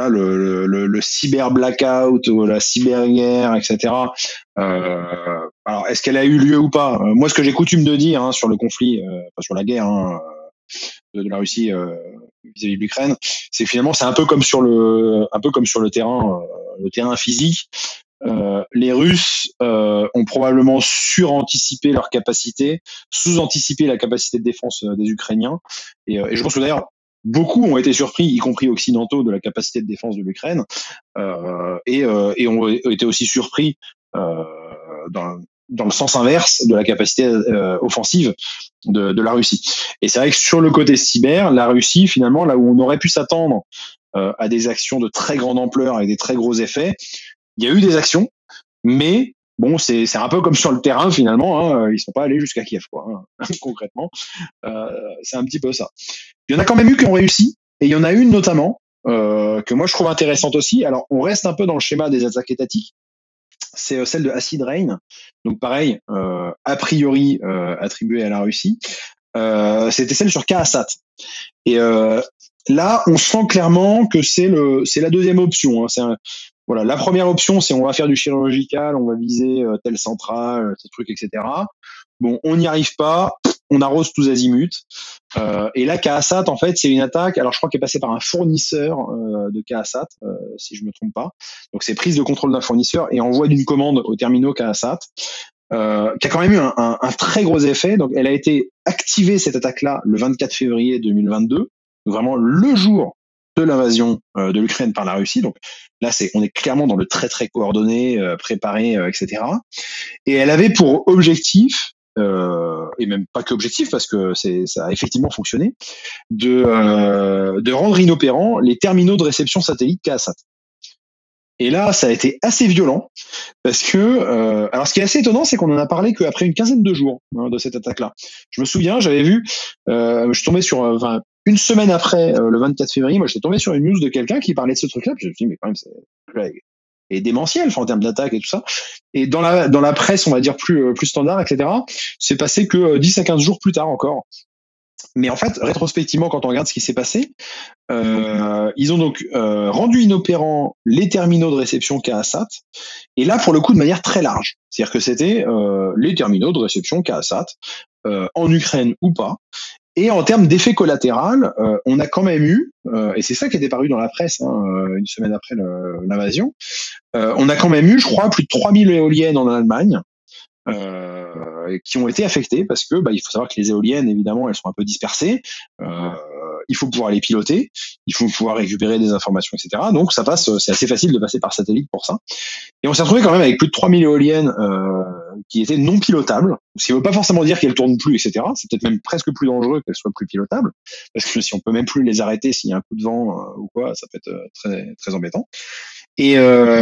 cyber blackout ou la cyber guerre, etc. Alors est-ce qu'elle a eu lieu ou pas? Moi, ce que j'ai coutume de dire hein, sur le conflit, sur la guerre. Hein, de la Russie vis-à-vis de l'Ukraine, c'est que finalement c'est un peu comme sur le terrain physique. Les Russes ont probablement suranticipé leurs capacités, sous-anticipé la capacité de défense des Ukrainiens, et je pense que d'ailleurs beaucoup ont été surpris, y compris occidentaux, de la capacité de défense de l'Ukraine, et ont été aussi surpris dans le sens inverse de la capacité offensive de la Russie. Et c'est vrai que sur le côté cyber, la Russie, finalement, là où on aurait pu s'attendre à des actions de très grande ampleur avec des très gros effets, il y a eu des actions, mais bon, c'est un peu comme sur le terrain finalement. Hein, ils sont pas allés jusqu'à Kiev, quoi. Hein, concrètement, c'est un petit peu ça. Il y en a quand même eu qui ont réussi, et il y en a une notamment que moi je trouve intéressante aussi. Alors, on reste un peu dans le schéma des attaques étatiques. C'est celle de Acid Rain. Donc pareil, a priori attribuée à la Russie. C'était celle sur Kaasat. Et là, on sent clairement que c'est la deuxième option. Hein. Voilà, la première option, c'est on va faire du chirurgical, on va viser telle centrale, ce truc, etc. Bon, on n'y arrive pas, on arrose tous azimuts. Et là, Kaasat, en fait, c'est une attaque. Alors, je crois qu'elle est passée par un fournisseur de Kaasat, si je me trompe pas. Donc, c'est prise de contrôle d'un fournisseur et envoi d'une commande au terminaux Kaasat, qui a quand même eu un très gros effet. Donc, elle a été activée, cette attaque-là, le 24 février 2022. Donc, vraiment le jour de l'invasion de l'Ukraine par la Russie. Donc là, on est clairement dans le très très coordonné, préparé, etc. Et elle avait pour objectif, et même pas qu'objectif, parce que ça a effectivement fonctionné, de rendre inopérants les terminaux de réception satellite Kaasat. Et là, ça a été assez violent, parce que, alors ce qui est assez étonnant, c'est qu'on en a parlé qu'après une quinzaine de jours hein, de cette attaque-là. Je me souviens, j'avais vu, je suis tombé sur, une semaine après, le 24 février, moi j'étais tombé sur une news de quelqu'un qui parlait de ce truc-là, puis je me suis dit, mais quand même, c'est démentiel en termes d'attaque et tout ça. Et dans la presse, on va dire plus standard, etc., c'est passé que 10 à 15 jours plus tard encore. Mais en fait, rétrospectivement, quand on regarde ce qui s'est passé, ils ont donc rendu inopérants les terminaux de réception KASAT, et là, pour le coup, de manière très large. C'est-à-dire que c'était les terminaux de réception KASAT, en Ukraine ou pas. Et en termes d'effet collatéral, on a quand même eu, et c'est ça qui était paru dans la presse une semaine après l'invasion, on a quand même eu, je crois, plus de 3000 éoliennes en Allemagne, qui ont été affectées parce que il faut savoir que les éoliennes, évidemment, elles sont un peu dispersées. Il faut pouvoir les piloter, il faut pouvoir récupérer des informations, etc. Donc ça passe, c'est assez facile de passer par satellite pour ça. Et on s'est retrouvé quand même avec plus de 3000 éoliennes qui étaient non pilotables. Ce qui ne veut pas forcément dire qu'elles tournent plus, etc. C'est peut-être même presque plus dangereux qu'elles soient plus pilotables, parce que si on peut même plus les arrêter s'il y a un coup de vent ou quoi, ça peut être très très embêtant. Et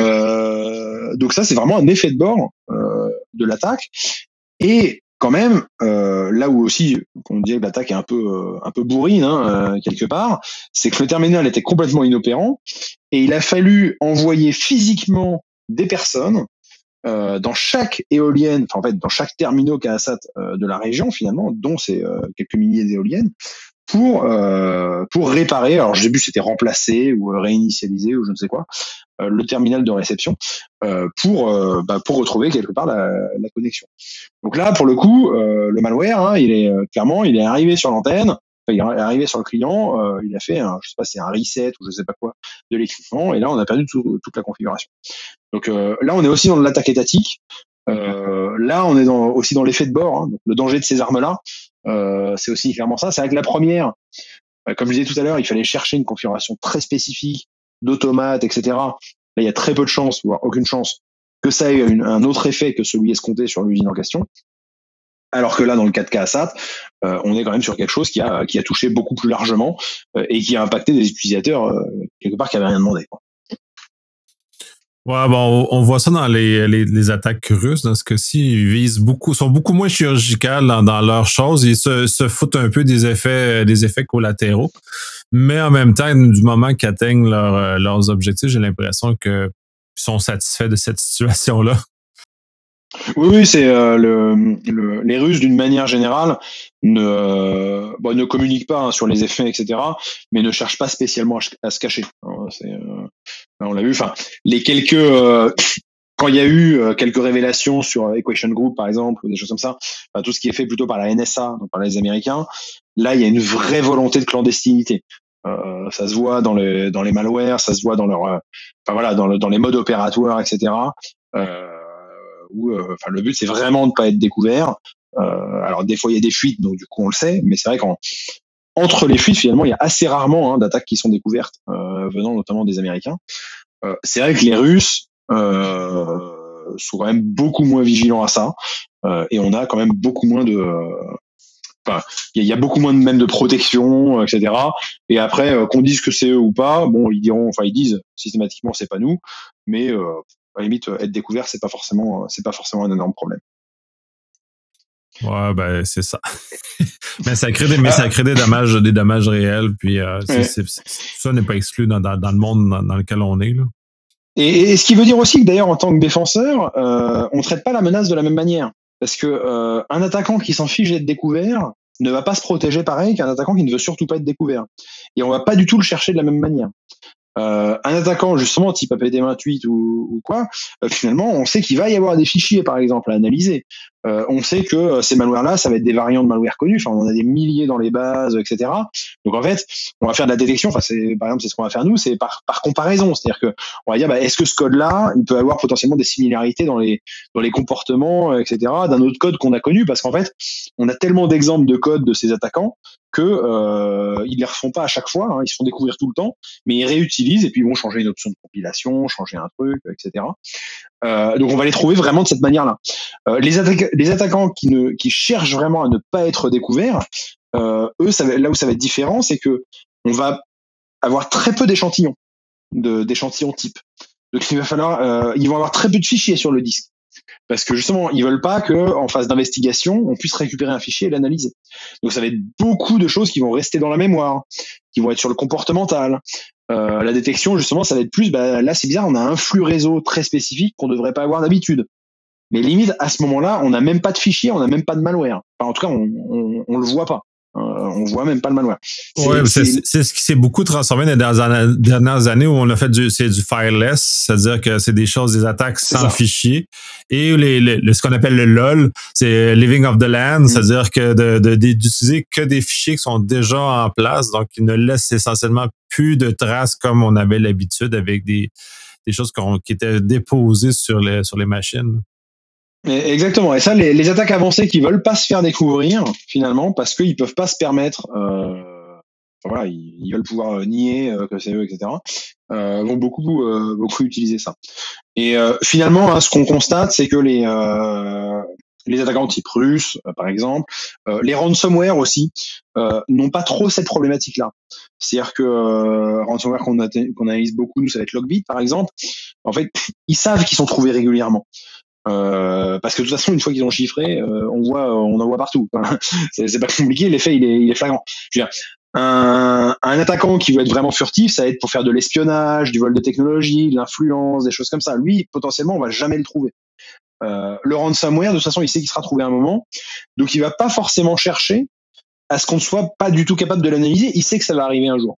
donc ça, c'est vraiment un effet de bord de l'attaque. Et quand même, là où aussi on dit que l'attaque est un peu bourrine quelque part, c'est que le terminal était complètement inopérant et il a fallu envoyer physiquement des personnes dans chaque éolienne, enfin en fait dans chaque terminal KASAT de la région finalement, dont c'est quelques milliers d'éoliennes, pour réparer. Alors j'ai vu c'était remplacer ou réinitialiser ou je ne sais quoi le terminal de réception pour retrouver quelque part la connexion. Donc là, pour le coup, le malware, il est clairement, il est arrivé sur l'antenne, il est arrivé sur le client, il a fait, je sais pas, c'est un reset ou je sais pas quoi de l'équipement, et là, on a perdu toute la configuration. Donc là, on est aussi dans de l'attaque étatique. Là, on est aussi dans l'effet de bord. Donc le danger de ces armes-là, c'est aussi clairement ça. C'est avec la première, comme je disais tout à l'heure, il fallait chercher une configuration très spécifique d'automate, etc. Là, il y a très peu de chances, voire aucune chance, que ça ait un autre effet que celui escompté sur l'usine en question. Alors que là, dans le cas de KASAT, on est quand même sur quelque chose qui a touché beaucoup plus largement et qui a impacté des utilisateurs quelque part qui n'avaient rien demandé, quoi. Ouais, bon, on voit ça dans les attaques russes. Dans ce cas-ci, ils visent beaucoup, sont beaucoup moins chirurgicales dans leurs choses. Ils se foutent un peu des effets collatéraux. Mais en même temps, du moment qu'ils atteignent leurs objectifs, j'ai l'impression qu'ils sont satisfaits de cette situation-là. Oui, c'est les Russes d'une manière générale ne communiquent pas sur les effets, etc., mais ne cherchent pas spécialement à se cacher. On l'a vu. Enfin, les quelques quand il y a eu quelques révélations sur Equation Group, par exemple, ou des choses comme ça, tout ce qui est fait plutôt par la NSA, donc par les Américains, là, il y a une vraie volonté de clandestinité. Ça se voit dans les malwares, ça se voit dans dans les modes opératoires, etc. Où le but c'est vraiment de pas être découvert. Alors des fois il y a des fuites, donc du coup on le sait, mais c'est vrai qu'entre les fuites finalement il y a assez rarement d'attaques qui sont découvertes venant notamment des Américains. C'est vrai que les Russes sont quand même beaucoup moins vigilants à ça et on a quand même beaucoup moins de il y a beaucoup moins même de protection, etc. Et après, qu'on dise que c'est eux ou pas, bon, ils disent systématiquement c'est pas nous, mais à la limite être découvert c'est pas forcément un énorme problème. Ouais, ben c'est ça. mais ça crée des dommages réels, puis ça n'est pas exclu dans le monde dans lequel on est là. Et ce qui veut dire aussi que d'ailleurs en tant que défenseur, on traite pas la menace de la même manière, parce que un attaquant qui s'en fiche d'être découvert ne va pas se protéger pareil qu'un attaquant qui ne veut surtout pas être découvert. Et on va pas du tout le chercher de la même manière. Un attaquant justement type APT28 ou quoi, finalement on sait qu'il va y avoir des fichiers par exemple à analyser. On sait que ces malwares-là, ça va être des variantes de malware connus. Enfin, on en a des milliers dans les bases, etc. Donc en fait, on va faire de la détection. Enfin, par exemple, c'est ce qu'on va faire nous, c'est par comparaison. C'est-à-dire que on va dire, est-ce que ce code-là, il peut avoir potentiellement des similarités dans les comportements, etc. d'un autre code qu'on a connu, parce qu'en fait, on a tellement d'exemples de code de ces attaquants que ils les refont pas à chaque fois. Ils se font découvrir tout le temps, mais ils réutilisent et puis ils vont changer une option de compilation, changer un truc, etc. Donc on va les trouver vraiment de cette manière-là. Les attaquants qui cherchent vraiment à ne pas être découverts, eux, là où ça va être différent, c'est que on va avoir très peu d'échantillons, d'échantillons type. Donc il va falloir, ils vont avoir très peu de fichiers sur le disque, parce que justement ils veulent pas que en phase d'investigation on puisse récupérer un fichier et l'analyser. Donc ça va être beaucoup de choses qui vont rester dans la mémoire, qui vont être sur le comportemental. La détection, justement, ça va être plus, là c'est bizarre, on a un flux réseau très spécifique qu'on devrait pas avoir d'habitude. Mais limite, à ce moment-là, on n'a même pas de fichier, on n'a même pas de malware. Enfin, en tout cas, on le voit pas. On voit même pas le malware. Ouais, c'est ce qui s'est beaucoup transformé dans les dernières années où on a fait du fileless, c'est-à-dire que c'est des attaques sans fichier. Et ce qu'on appelle le LOL, c'est living off the land, c'est-à-dire que d'utiliser que des fichiers qui sont déjà en place, donc qui ne laissent essentiellement plus de traces comme on avait l'habitude avec des choses qui étaient déposées sur les machines. Exactement. Et ça, les attaques avancées qui veulent pas se faire découvrir, finalement, parce qu'ils peuvent pas se permettre, voilà, ils veulent pouvoir nier que c'est eux, etc., vont beaucoup utiliser ça. Et finalement, hein, ce qu'on constate, c'est que les attaquants type russe, par exemple, les ransomware aussi, n'ont pas trop cette problématique-là. C'est-à-dire que ransomware qu'on analyse beaucoup, nous, ça va être Logbit, par exemple. En fait, ils savent qu'ils sont trouvés régulièrement. Parce que de toute façon, une fois qu'ils ont chiffré, on en voit partout. C'est pas compliqué, l'effet il est flagrant. Je veux dire, un attaquant qui veut être vraiment furtif, ça va être pour faire de l'espionnage, du vol de technologie, de l'influence, des choses comme ça. Lui, potentiellement, on va jamais le trouver. Le ransomware, de toute façon, il sait qu'il sera trouvé à un moment, donc il va pas forcément chercher à ce qu'on ne soit pas du tout capable de l'analyser. Il sait que ça va arriver un jour.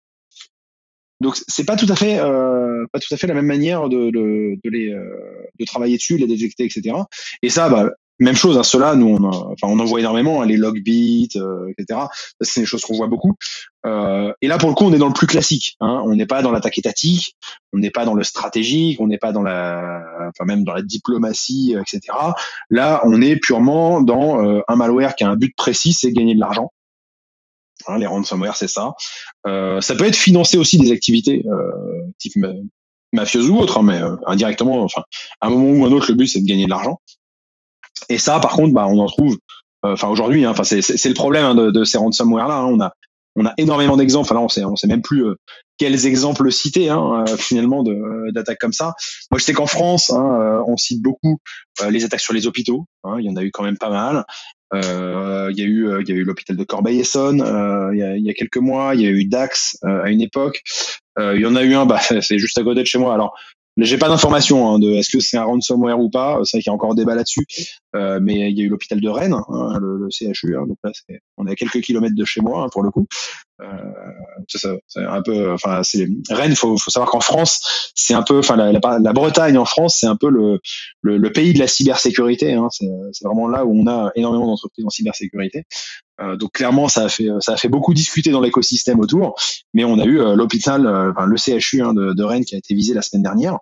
Donc c'est pas tout à fait la même manière de travailler dessus, les détecter, etc. Et ça, même chose. Hein, ceux-là, nous on en voit énormément, hein, les logbits, etc. C'est des choses qu'on voit beaucoup. Et là pour le coup, on est dans le plus classique. Hein, on n'est pas dans l'attaque étatique, on n'est pas dans le stratégique, on n'est pas dans même dans la diplomatie, etc. Là, on est purement dans un malware qui a un but précis, c'est gagner de l'argent. Hein, les ransomware, c'est ça. Ça peut être financer aussi des activités type mafieuses ou autres, hein, mais indirectement. Enfin, à un moment ou à un autre, le but c'est de gagner de l'argent. Et ça, par contre, on en trouve. Aujourd'hui, hein, c'est le problème hein, de ces ransomware là. Hein, on a énormément d'exemples. Enfin, là, on sait même plus quels exemples citer hein, finalement d'attaques comme ça. Moi, je sais qu'en France, hein, on cite beaucoup les attaques sur les hôpitaux. Hein, il y en a eu quand même pas mal. Il y a eu l'hôpital de Corbeil-Essonnes il y a quelques mois. Il y a eu Dax à une époque. Il y en a eu un, c'est juste à côté de chez moi. Alors, j'ai pas d'informations hein, de est-ce que c'est un ransomware ou pas. C'est vrai qu'il y a encore débat là-dessus. Mais il y a eu l'hôpital de Rennes, hein, le CHU. Hein, donc là, on est à quelques kilomètres de chez moi hein, pour le coup. C'est un peu. Enfin, Rennes. Faut savoir qu'en France, c'est un peu. Enfin, la Bretagne en France, c'est un peu le pays de la cybersécurité. Hein, c'est vraiment là où on a énormément d'entreprises en cybersécurité. Donc clairement, ça a fait beaucoup discuter dans l'écosystème autour. Mais on a eu l'hôpital, le CHU hein, de Rennes qui a été visé la semaine dernière.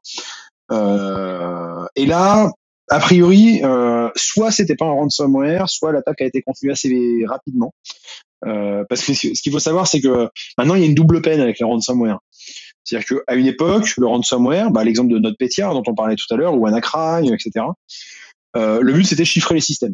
Et là, a priori, soit c'était pas un ransomware, soit l'attaque a été contenue assez rapidement. Parce que ce qu'il faut savoir, c'est que maintenant il y a une double peine avec les ransomware. C'est-à-dire qu'à une époque, le ransomware, l'exemple de NotPetya dont on parlait tout à l'heure, ou WannaCry, etc. Le but c'était chiffrer les systèmes.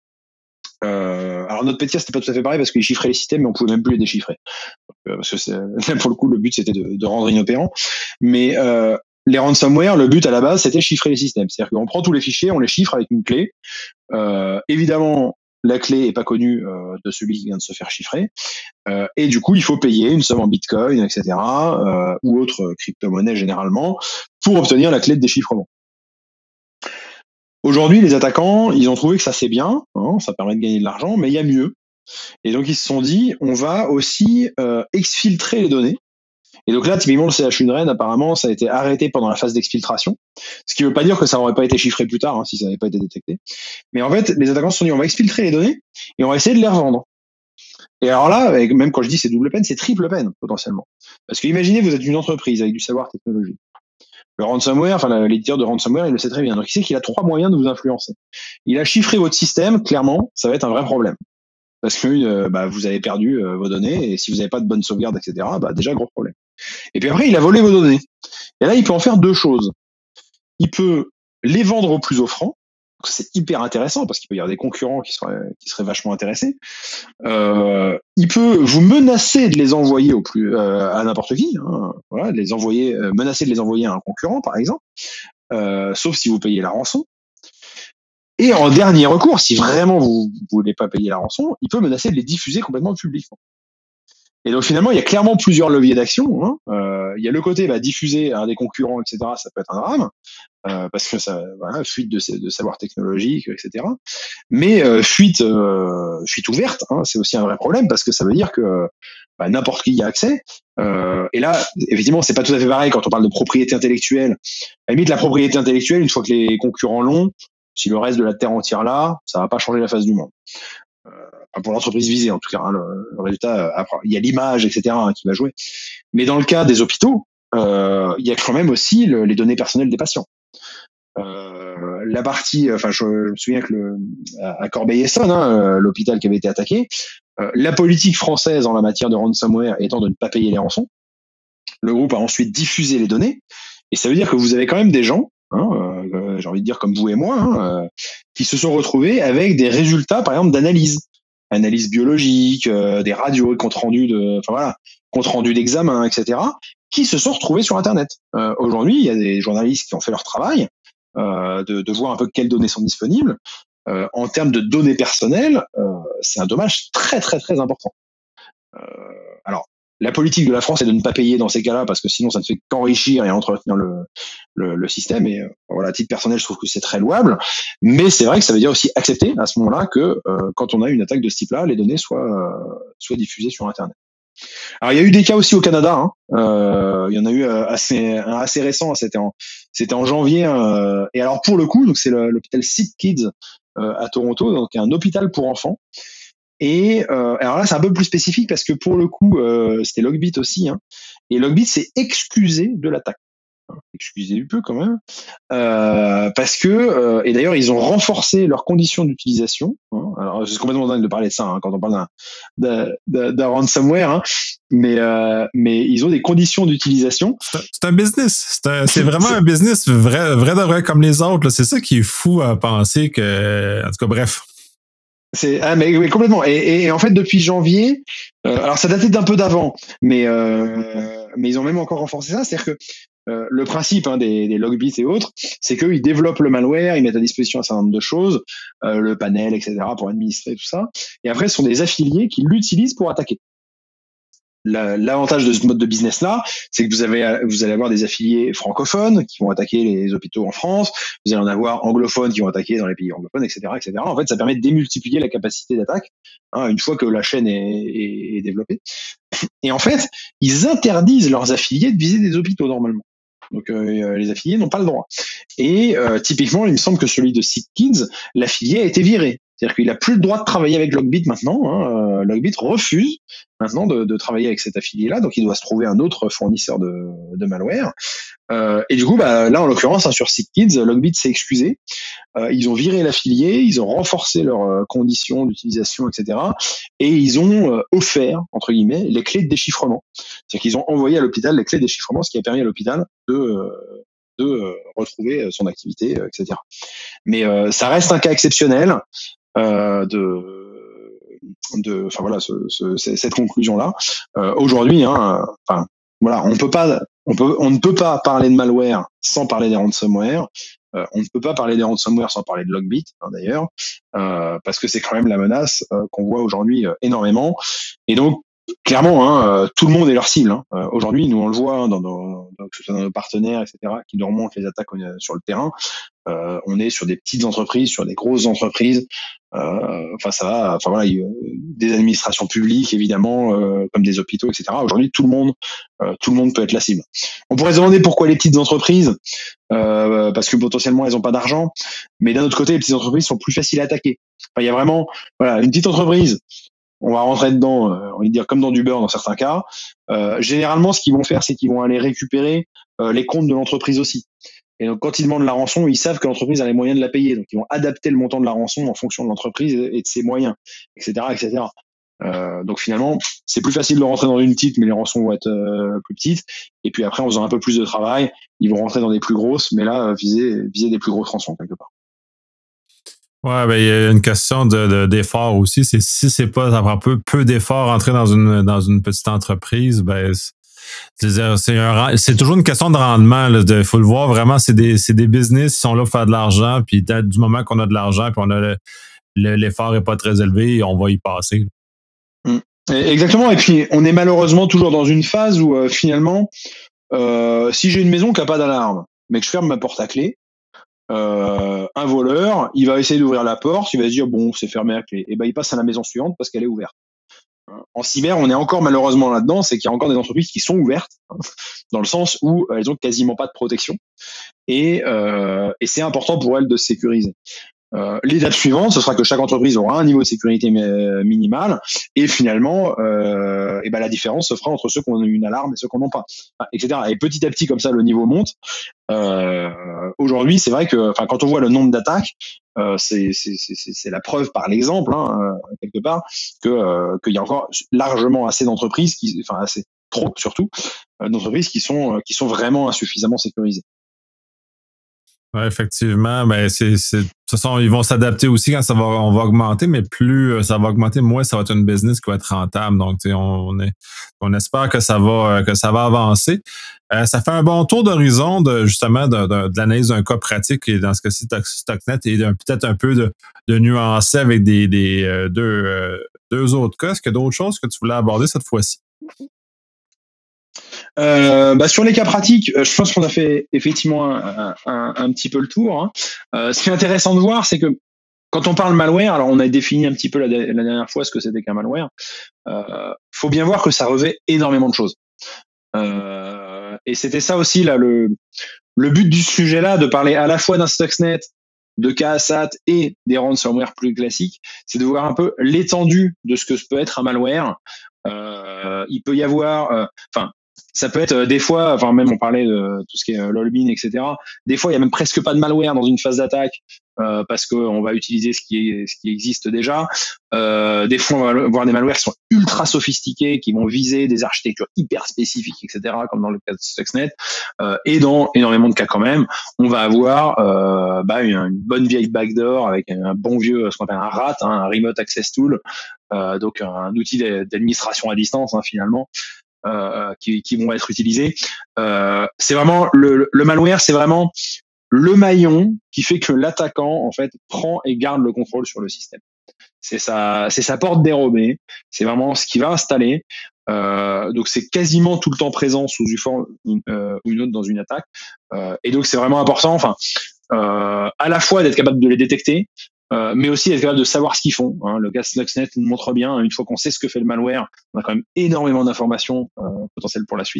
Alors NotPetya c'était pas tout à fait pareil parce qu'il chiffrait les systèmes mais on pouvait même plus les déchiffrer. Parce que pour le coup le but c'était de rendre inopérant. Mais les ransomware, le but à la base c'était chiffrer les systèmes. C'est-à-dire qu'on prend tous les fichiers, on les chiffre avec une clé. Évidemment la clé est pas connue de celui qui vient de se faire chiffrer. Et du coup, il faut payer une somme en bitcoin, etc., ou autre crypto-monnaie généralement, pour obtenir la clé de déchiffrement. Aujourd'hui, les attaquants, ils ont trouvé que ça c'est bien, hein, ça permet de gagner de l'argent, mais il y a mieux. Et donc, ils se sont dit, on va aussi exfiltrer les données. Et donc là, typiquement, le CHU de Rennes, apparemment, ça a été arrêté pendant la phase d'exfiltration. Ce qui ne veut pas dire que ça n'aurait pas été chiffré plus tard, hein, si ça n'avait pas été détecté. Mais en fait, les attaquants se sont dit, on va exfiltrer les données et on va essayer de les revendre. Et alors là, même quand je dis c'est double peine, c'est triple peine, potentiellement. Parce que imaginez, vous êtes une entreprise avec du savoir technologique. Le ransomware, l'éditeur de ransomware, il le sait très bien. Donc il sait qu'il a 3 moyens de vous influencer. Il a chiffré votre système, clairement, ça va être un vrai problème. Parce que vous avez perdu vos données, et si vous n'avez pas de bonne sauvegarde, etc., déjà gros problème. Et puis après, il a volé vos données. Et là, il peut en faire 2 choses. Il peut les vendre au plus offrant. C'est hyper intéressant parce qu'il peut y avoir des concurrents qui seraient vachement intéressés. Il peut vous menacer de les envoyer à n'importe qui. Hein, voilà, menacer de les envoyer à un concurrent, par exemple. Sauf si vous payez la rançon. Et en dernier recours, si vraiment vous voulez pas payer la rançon, il peut menacer de les diffuser complètement publiquement. Et donc finalement, il y a clairement plusieurs leviers d'action. Hein. Il y a le côté diffuser à des concurrents, etc. Ça peut être un drame. Parce que ça, voilà, fuite de savoir technologique, etc. Mais fuite ouverte, hein, c'est aussi un vrai problème parce que ça veut dire que n'importe qui y a accès. Et là, effectivement, c'est pas tout à fait pareil quand on parle de propriété intellectuelle. À la limite, la propriété intellectuelle, une fois que les concurrents l'ont, si le reste de la terre entière là, ça va pas changer la face du monde. Pour l'entreprise visée, en tout cas, hein, le résultat, après, il y a l'image, etc., hein, qui va jouer. Mais dans le cas des hôpitaux, il y a quand même aussi les données personnelles des patients. La partie, je me souviens que à Corbeil-Essonnes, hein, l'hôpital qui avait été attaqué, la politique française en la matière de ransomware étant de ne pas payer les rançons, le groupe a ensuite diffusé les données, et ça veut dire que vous avez quand même des gens, hein, j'ai envie de dire comme vous et moi, hein, qui se sont retrouvés avec des résultats, par exemple, analyse biologique, des radios, compte rendu d'examen, etc., qui se sont retrouvés sur Internet. Aujourd'hui, il y a des journalistes qui ont fait leur travail, de voir un peu quelles données sont disponibles. En termes de données personnelles, c'est un dommage très très très important. Alors, la politique de la France est de ne pas payer dans ces cas-là parce que sinon ça ne fait qu'enrichir et entretenir le système. Et voilà, à titre personnel, je trouve que c'est très louable. Mais c'est vrai que ça veut dire aussi accepter à ce moment-là que quand on a une attaque de ce type-là, les données soient diffusées sur Internet. Alors il y a eu des cas aussi au Canada. Hein. Il y en a eu assez récent. C'était en janvier. Et alors pour le coup, donc c'est l'hôpital Sick Kids à Toronto, donc un hôpital pour enfants. Et alors là, c'est un peu plus spécifique parce que pour le coup, c'était Logbit aussi. Hein. Et Logbit s'est excusé de l'attaque. Excusez du peu quand même, parce que et d'ailleurs ils ont renforcé leurs conditions d'utilisation. Hein. Alors c'est complètement dingue de parler de ça hein, quand on parle d'un ransomware, hein. Mais ils ont des conditions d'utilisation. C'est un business, c'est vraiment un business vrai de vrai comme les autres. Là. C'est ça qui est fou à penser que, en tout cas, bref. Mais complètement. Et en fait depuis janvier, alors ça datait d'un peu d'avant, mais ils ont même encore renforcé ça, c'est-à-dire que le principe hein, des Logbit et autres, c'est qu'ils développent le malware, ils mettent à disposition un certain nombre de choses, le panel, etc., pour administrer tout ça. Et après, ce sont des affiliés qui l'utilisent pour attaquer. L'avantage de ce mode de business-là, c'est que vous allez avoir des affiliés francophones qui vont attaquer les hôpitaux en France, vous allez en avoir anglophones qui vont attaquer dans les pays anglophones, etc., etc. En fait, ça permet de démultiplier la capacité d'attaque hein, une fois que la chaîne est développée. Et en fait, ils interdisent leurs affiliés de viser des hôpitaux normalement. Donc les affiliés n'ont pas le droit. Et typiquement, il me semble que celui de Sick Kids, l'affilié a été viré. C'est-à-dire qu'il n'a plus le droit de travailler avec Logbit maintenant. Hein. Logbit refuse maintenant de travailler avec cet affilié-là, donc il doit se trouver un autre fournisseur de malware. Et du coup, là en l'occurrence, hein, sur Sick Kids, Logbit s'est excusé. Ils ont viré l'affilié, ils ont renforcé leurs conditions d'utilisation, etc. Et ils ont offert, entre guillemets, les clés de déchiffrement. C'est-à-dire qu'ils ont envoyé à l'hôpital les clés de déchiffrement, ce qui a permis à l'hôpital de retrouver son activité, etc. Mais ça reste un cas exceptionnel cette conclusion-là. Aujourd'hui, hein, voilà, on ne peut pas parler de malware sans parler des ransomware. On ne peut pas parler des ransomware sans parler de Logbit, hein, d'ailleurs, parce que c'est quand même la menace qu'on voit aujourd'hui énormément. Et donc, clairement, hein, tout le monde est leur cible. Hein. Aujourd'hui, nous on le voit hein, dans nos partenaires, etc., qui nous remontent les attaques sur le terrain. On est sur des petites entreprises, sur des grosses entreprises. Ça va. Enfin voilà, des administrations publiques évidemment, comme des hôpitaux, etc. Aujourd'hui, tout le monde peut être la cible. On pourrait se demander pourquoi les petites entreprises, parce que potentiellement elles n'ont pas d'argent. Mais d'un autre côté, les petites entreprises sont plus faciles à attaquer. Enfin, il y a vraiment, voilà, une petite entreprise. On va rentrer dedans, on va dire comme dans du beurre dans certains cas. Généralement, ce qu'ils vont faire, c'est qu'ils vont aller récupérer les comptes de l'entreprise aussi. Et donc, quand ils demandent la rançon, ils savent que l'entreprise a les moyens de la payer. Donc, ils vont adapter le montant de la rançon en fonction de l'entreprise et de ses moyens, etc., etc. Donc, finalement, c'est plus facile de rentrer dans une petite, mais les rançons vont être plus petites. Et puis après, en faisant un peu plus de travail, ils vont rentrer dans des plus grosses, mais là, viser des plus grosses rançons quelque part. Ouais, il y a une question d'effort aussi. Si c'est pas, ça prend peu d'effort entrer dans une petite entreprise, c'est toujours une question de rendement. Il faut le voir vraiment, c'est des business qui sont là pour faire de l'argent, puis du moment qu'on a de l'argent, puis on a l'effort est pas très élevé, on va y passer. Exactement. Et puis on est malheureusement toujours dans une phase où finalement Si j'ai une maison qui a pas d'alarme, mais que je ferme ma porte à clé, un voleur, il va essayer d'ouvrir la porte, il va se dire bon, c'est fermé à clé, et ben il passe à la maison suivante parce qu'elle est ouverte. En cyber, on est encore malheureusement là-dedans, c'est qu'il y a encore des entreprises qui sont ouvertes, dans le sens où elles ont quasiment pas de protection, et c'est important pour elles de se sécuriser. L'étape suivante, ce sera que chaque entreprise aura un niveau de sécurité minimal, et finalement, la différence se fera entre ceux qui ont une alarme et ceux qui n'en ont pas, etc. Et petit à petit, comme ça, le niveau monte. Aujourd'hui, c'est vrai que, quand on voit le nombre d'attaques, c'est la preuve par l'exemple, quelque part, qu'il y a encore largement assez d'entreprises assez trop surtout, d'entreprises qui sont vraiment insuffisamment sécurisées. Ouais, effectivement, de toute façon, ils vont s'adapter aussi quand on va augmenter, mais plus ça va augmenter, moins ça va être une business qui va être rentable. Donc, on espère que ça va avancer. Ça fait un bon tour d'horizon justement de l'analyse d'un cas pratique, et dans ce cas-ci, Stuxnet, et peut-être un peu de nuancer avec deux autres cas. Est-ce qu'il y a d'autres choses que tu voulais aborder cette fois-ci? Sur les cas pratiques, je pense qu'on a fait effectivement un petit peu le tour. Ce qui est intéressant de voir, c'est que quand on parle malware, alors on a défini un petit peu la dernière fois ce que c'était qu'un malware. Faut bien voir que ça revêt énormément de choses. Et c'était ça aussi là le but du sujet là, de parler à la fois d'un Stuxnet, de KASAT et des ransomware plus classiques, c'est de voir un peu l'étendue de ce que peut être un malware. Il peut y avoir, ça peut être des fois, même on parlait de tout ce qui est LOLBIN, etc. Des fois, il y a même presque pas de malware dans une phase d'attaque, parce qu'on va utiliser ce qui existe déjà. Des fois, on va voir des malwares qui sont ultra sophistiqués, qui vont viser des architectures hyper spécifiques, etc., comme dans le cas de Stuxnet. Et dans énormément de cas quand même, on va avoir une bonne vieille backdoor avec un bon vieux, ce qu'on appelle un RAT, un Remote Access Tool, donc un outil d'administration à distance, finalement, qui vont être utilisés. C'est vraiment le malware, c'est vraiment le maillon qui fait que l'attaquant en fait prend et garde le contrôle sur le système. C'est sa porte dérobée. C'est vraiment ce qui va installer. Donc c'est quasiment tout le temps présent sous une forme ou une autre dans une attaque. Et donc c'est vraiment important. À la fois d'être capable de les détecter, mais aussi être capable de savoir ce qu'ils font. Le cas Stuxnet nous montre bien, une fois qu'on sait ce que fait le malware, on a quand même énormément d'informations potentielles pour la suite.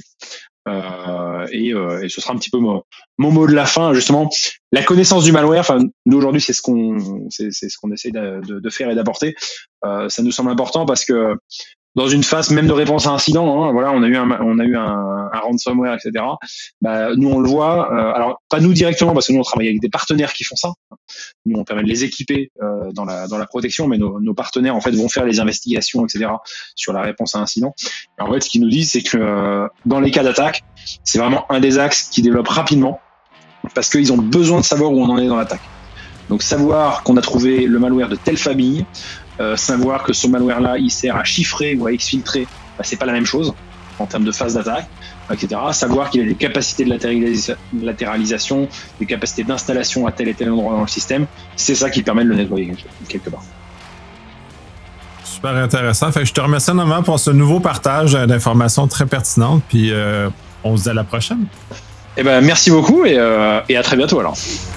Et ce sera un petit peu mon mot de la fin, justement. La connaissance du malware, nous aujourd'hui, c'est ce qu'on essaie de faire et d'apporter. Ça nous semble important parce que dans une phase même de réponse à incident, on a eu un ransomware, etc. Nous on le voit. Alors pas nous directement parce que nous on travaille avec des partenaires qui font ça. Nous on permet de les équiper dans la protection, mais nos partenaires en fait vont faire les investigations, etc. sur la réponse à incident. Et en fait, ce qu'ils nous disent, c'est que dans les cas d'attaque, c'est vraiment un des axes qui développe rapidement parce qu'ils ont besoin de savoir où on en est dans l'attaque. Donc savoir qu'on a trouvé le malware de telle famille. Savoir que ce malware-là, il sert à chiffrer ou à exfiltrer, c'est pas la même chose en termes de phase d'attaque, etc. Savoir qu'il a des capacités de latéralisation, des capacités d'installation à tel et tel endroit dans le système, c'est ça qui permet de le nettoyer quelque part. Super intéressant. Je te remercie énormément pour ce nouveau partage d'informations très pertinentes. Puis on se dit à la prochaine. Merci beaucoup et à très bientôt alors.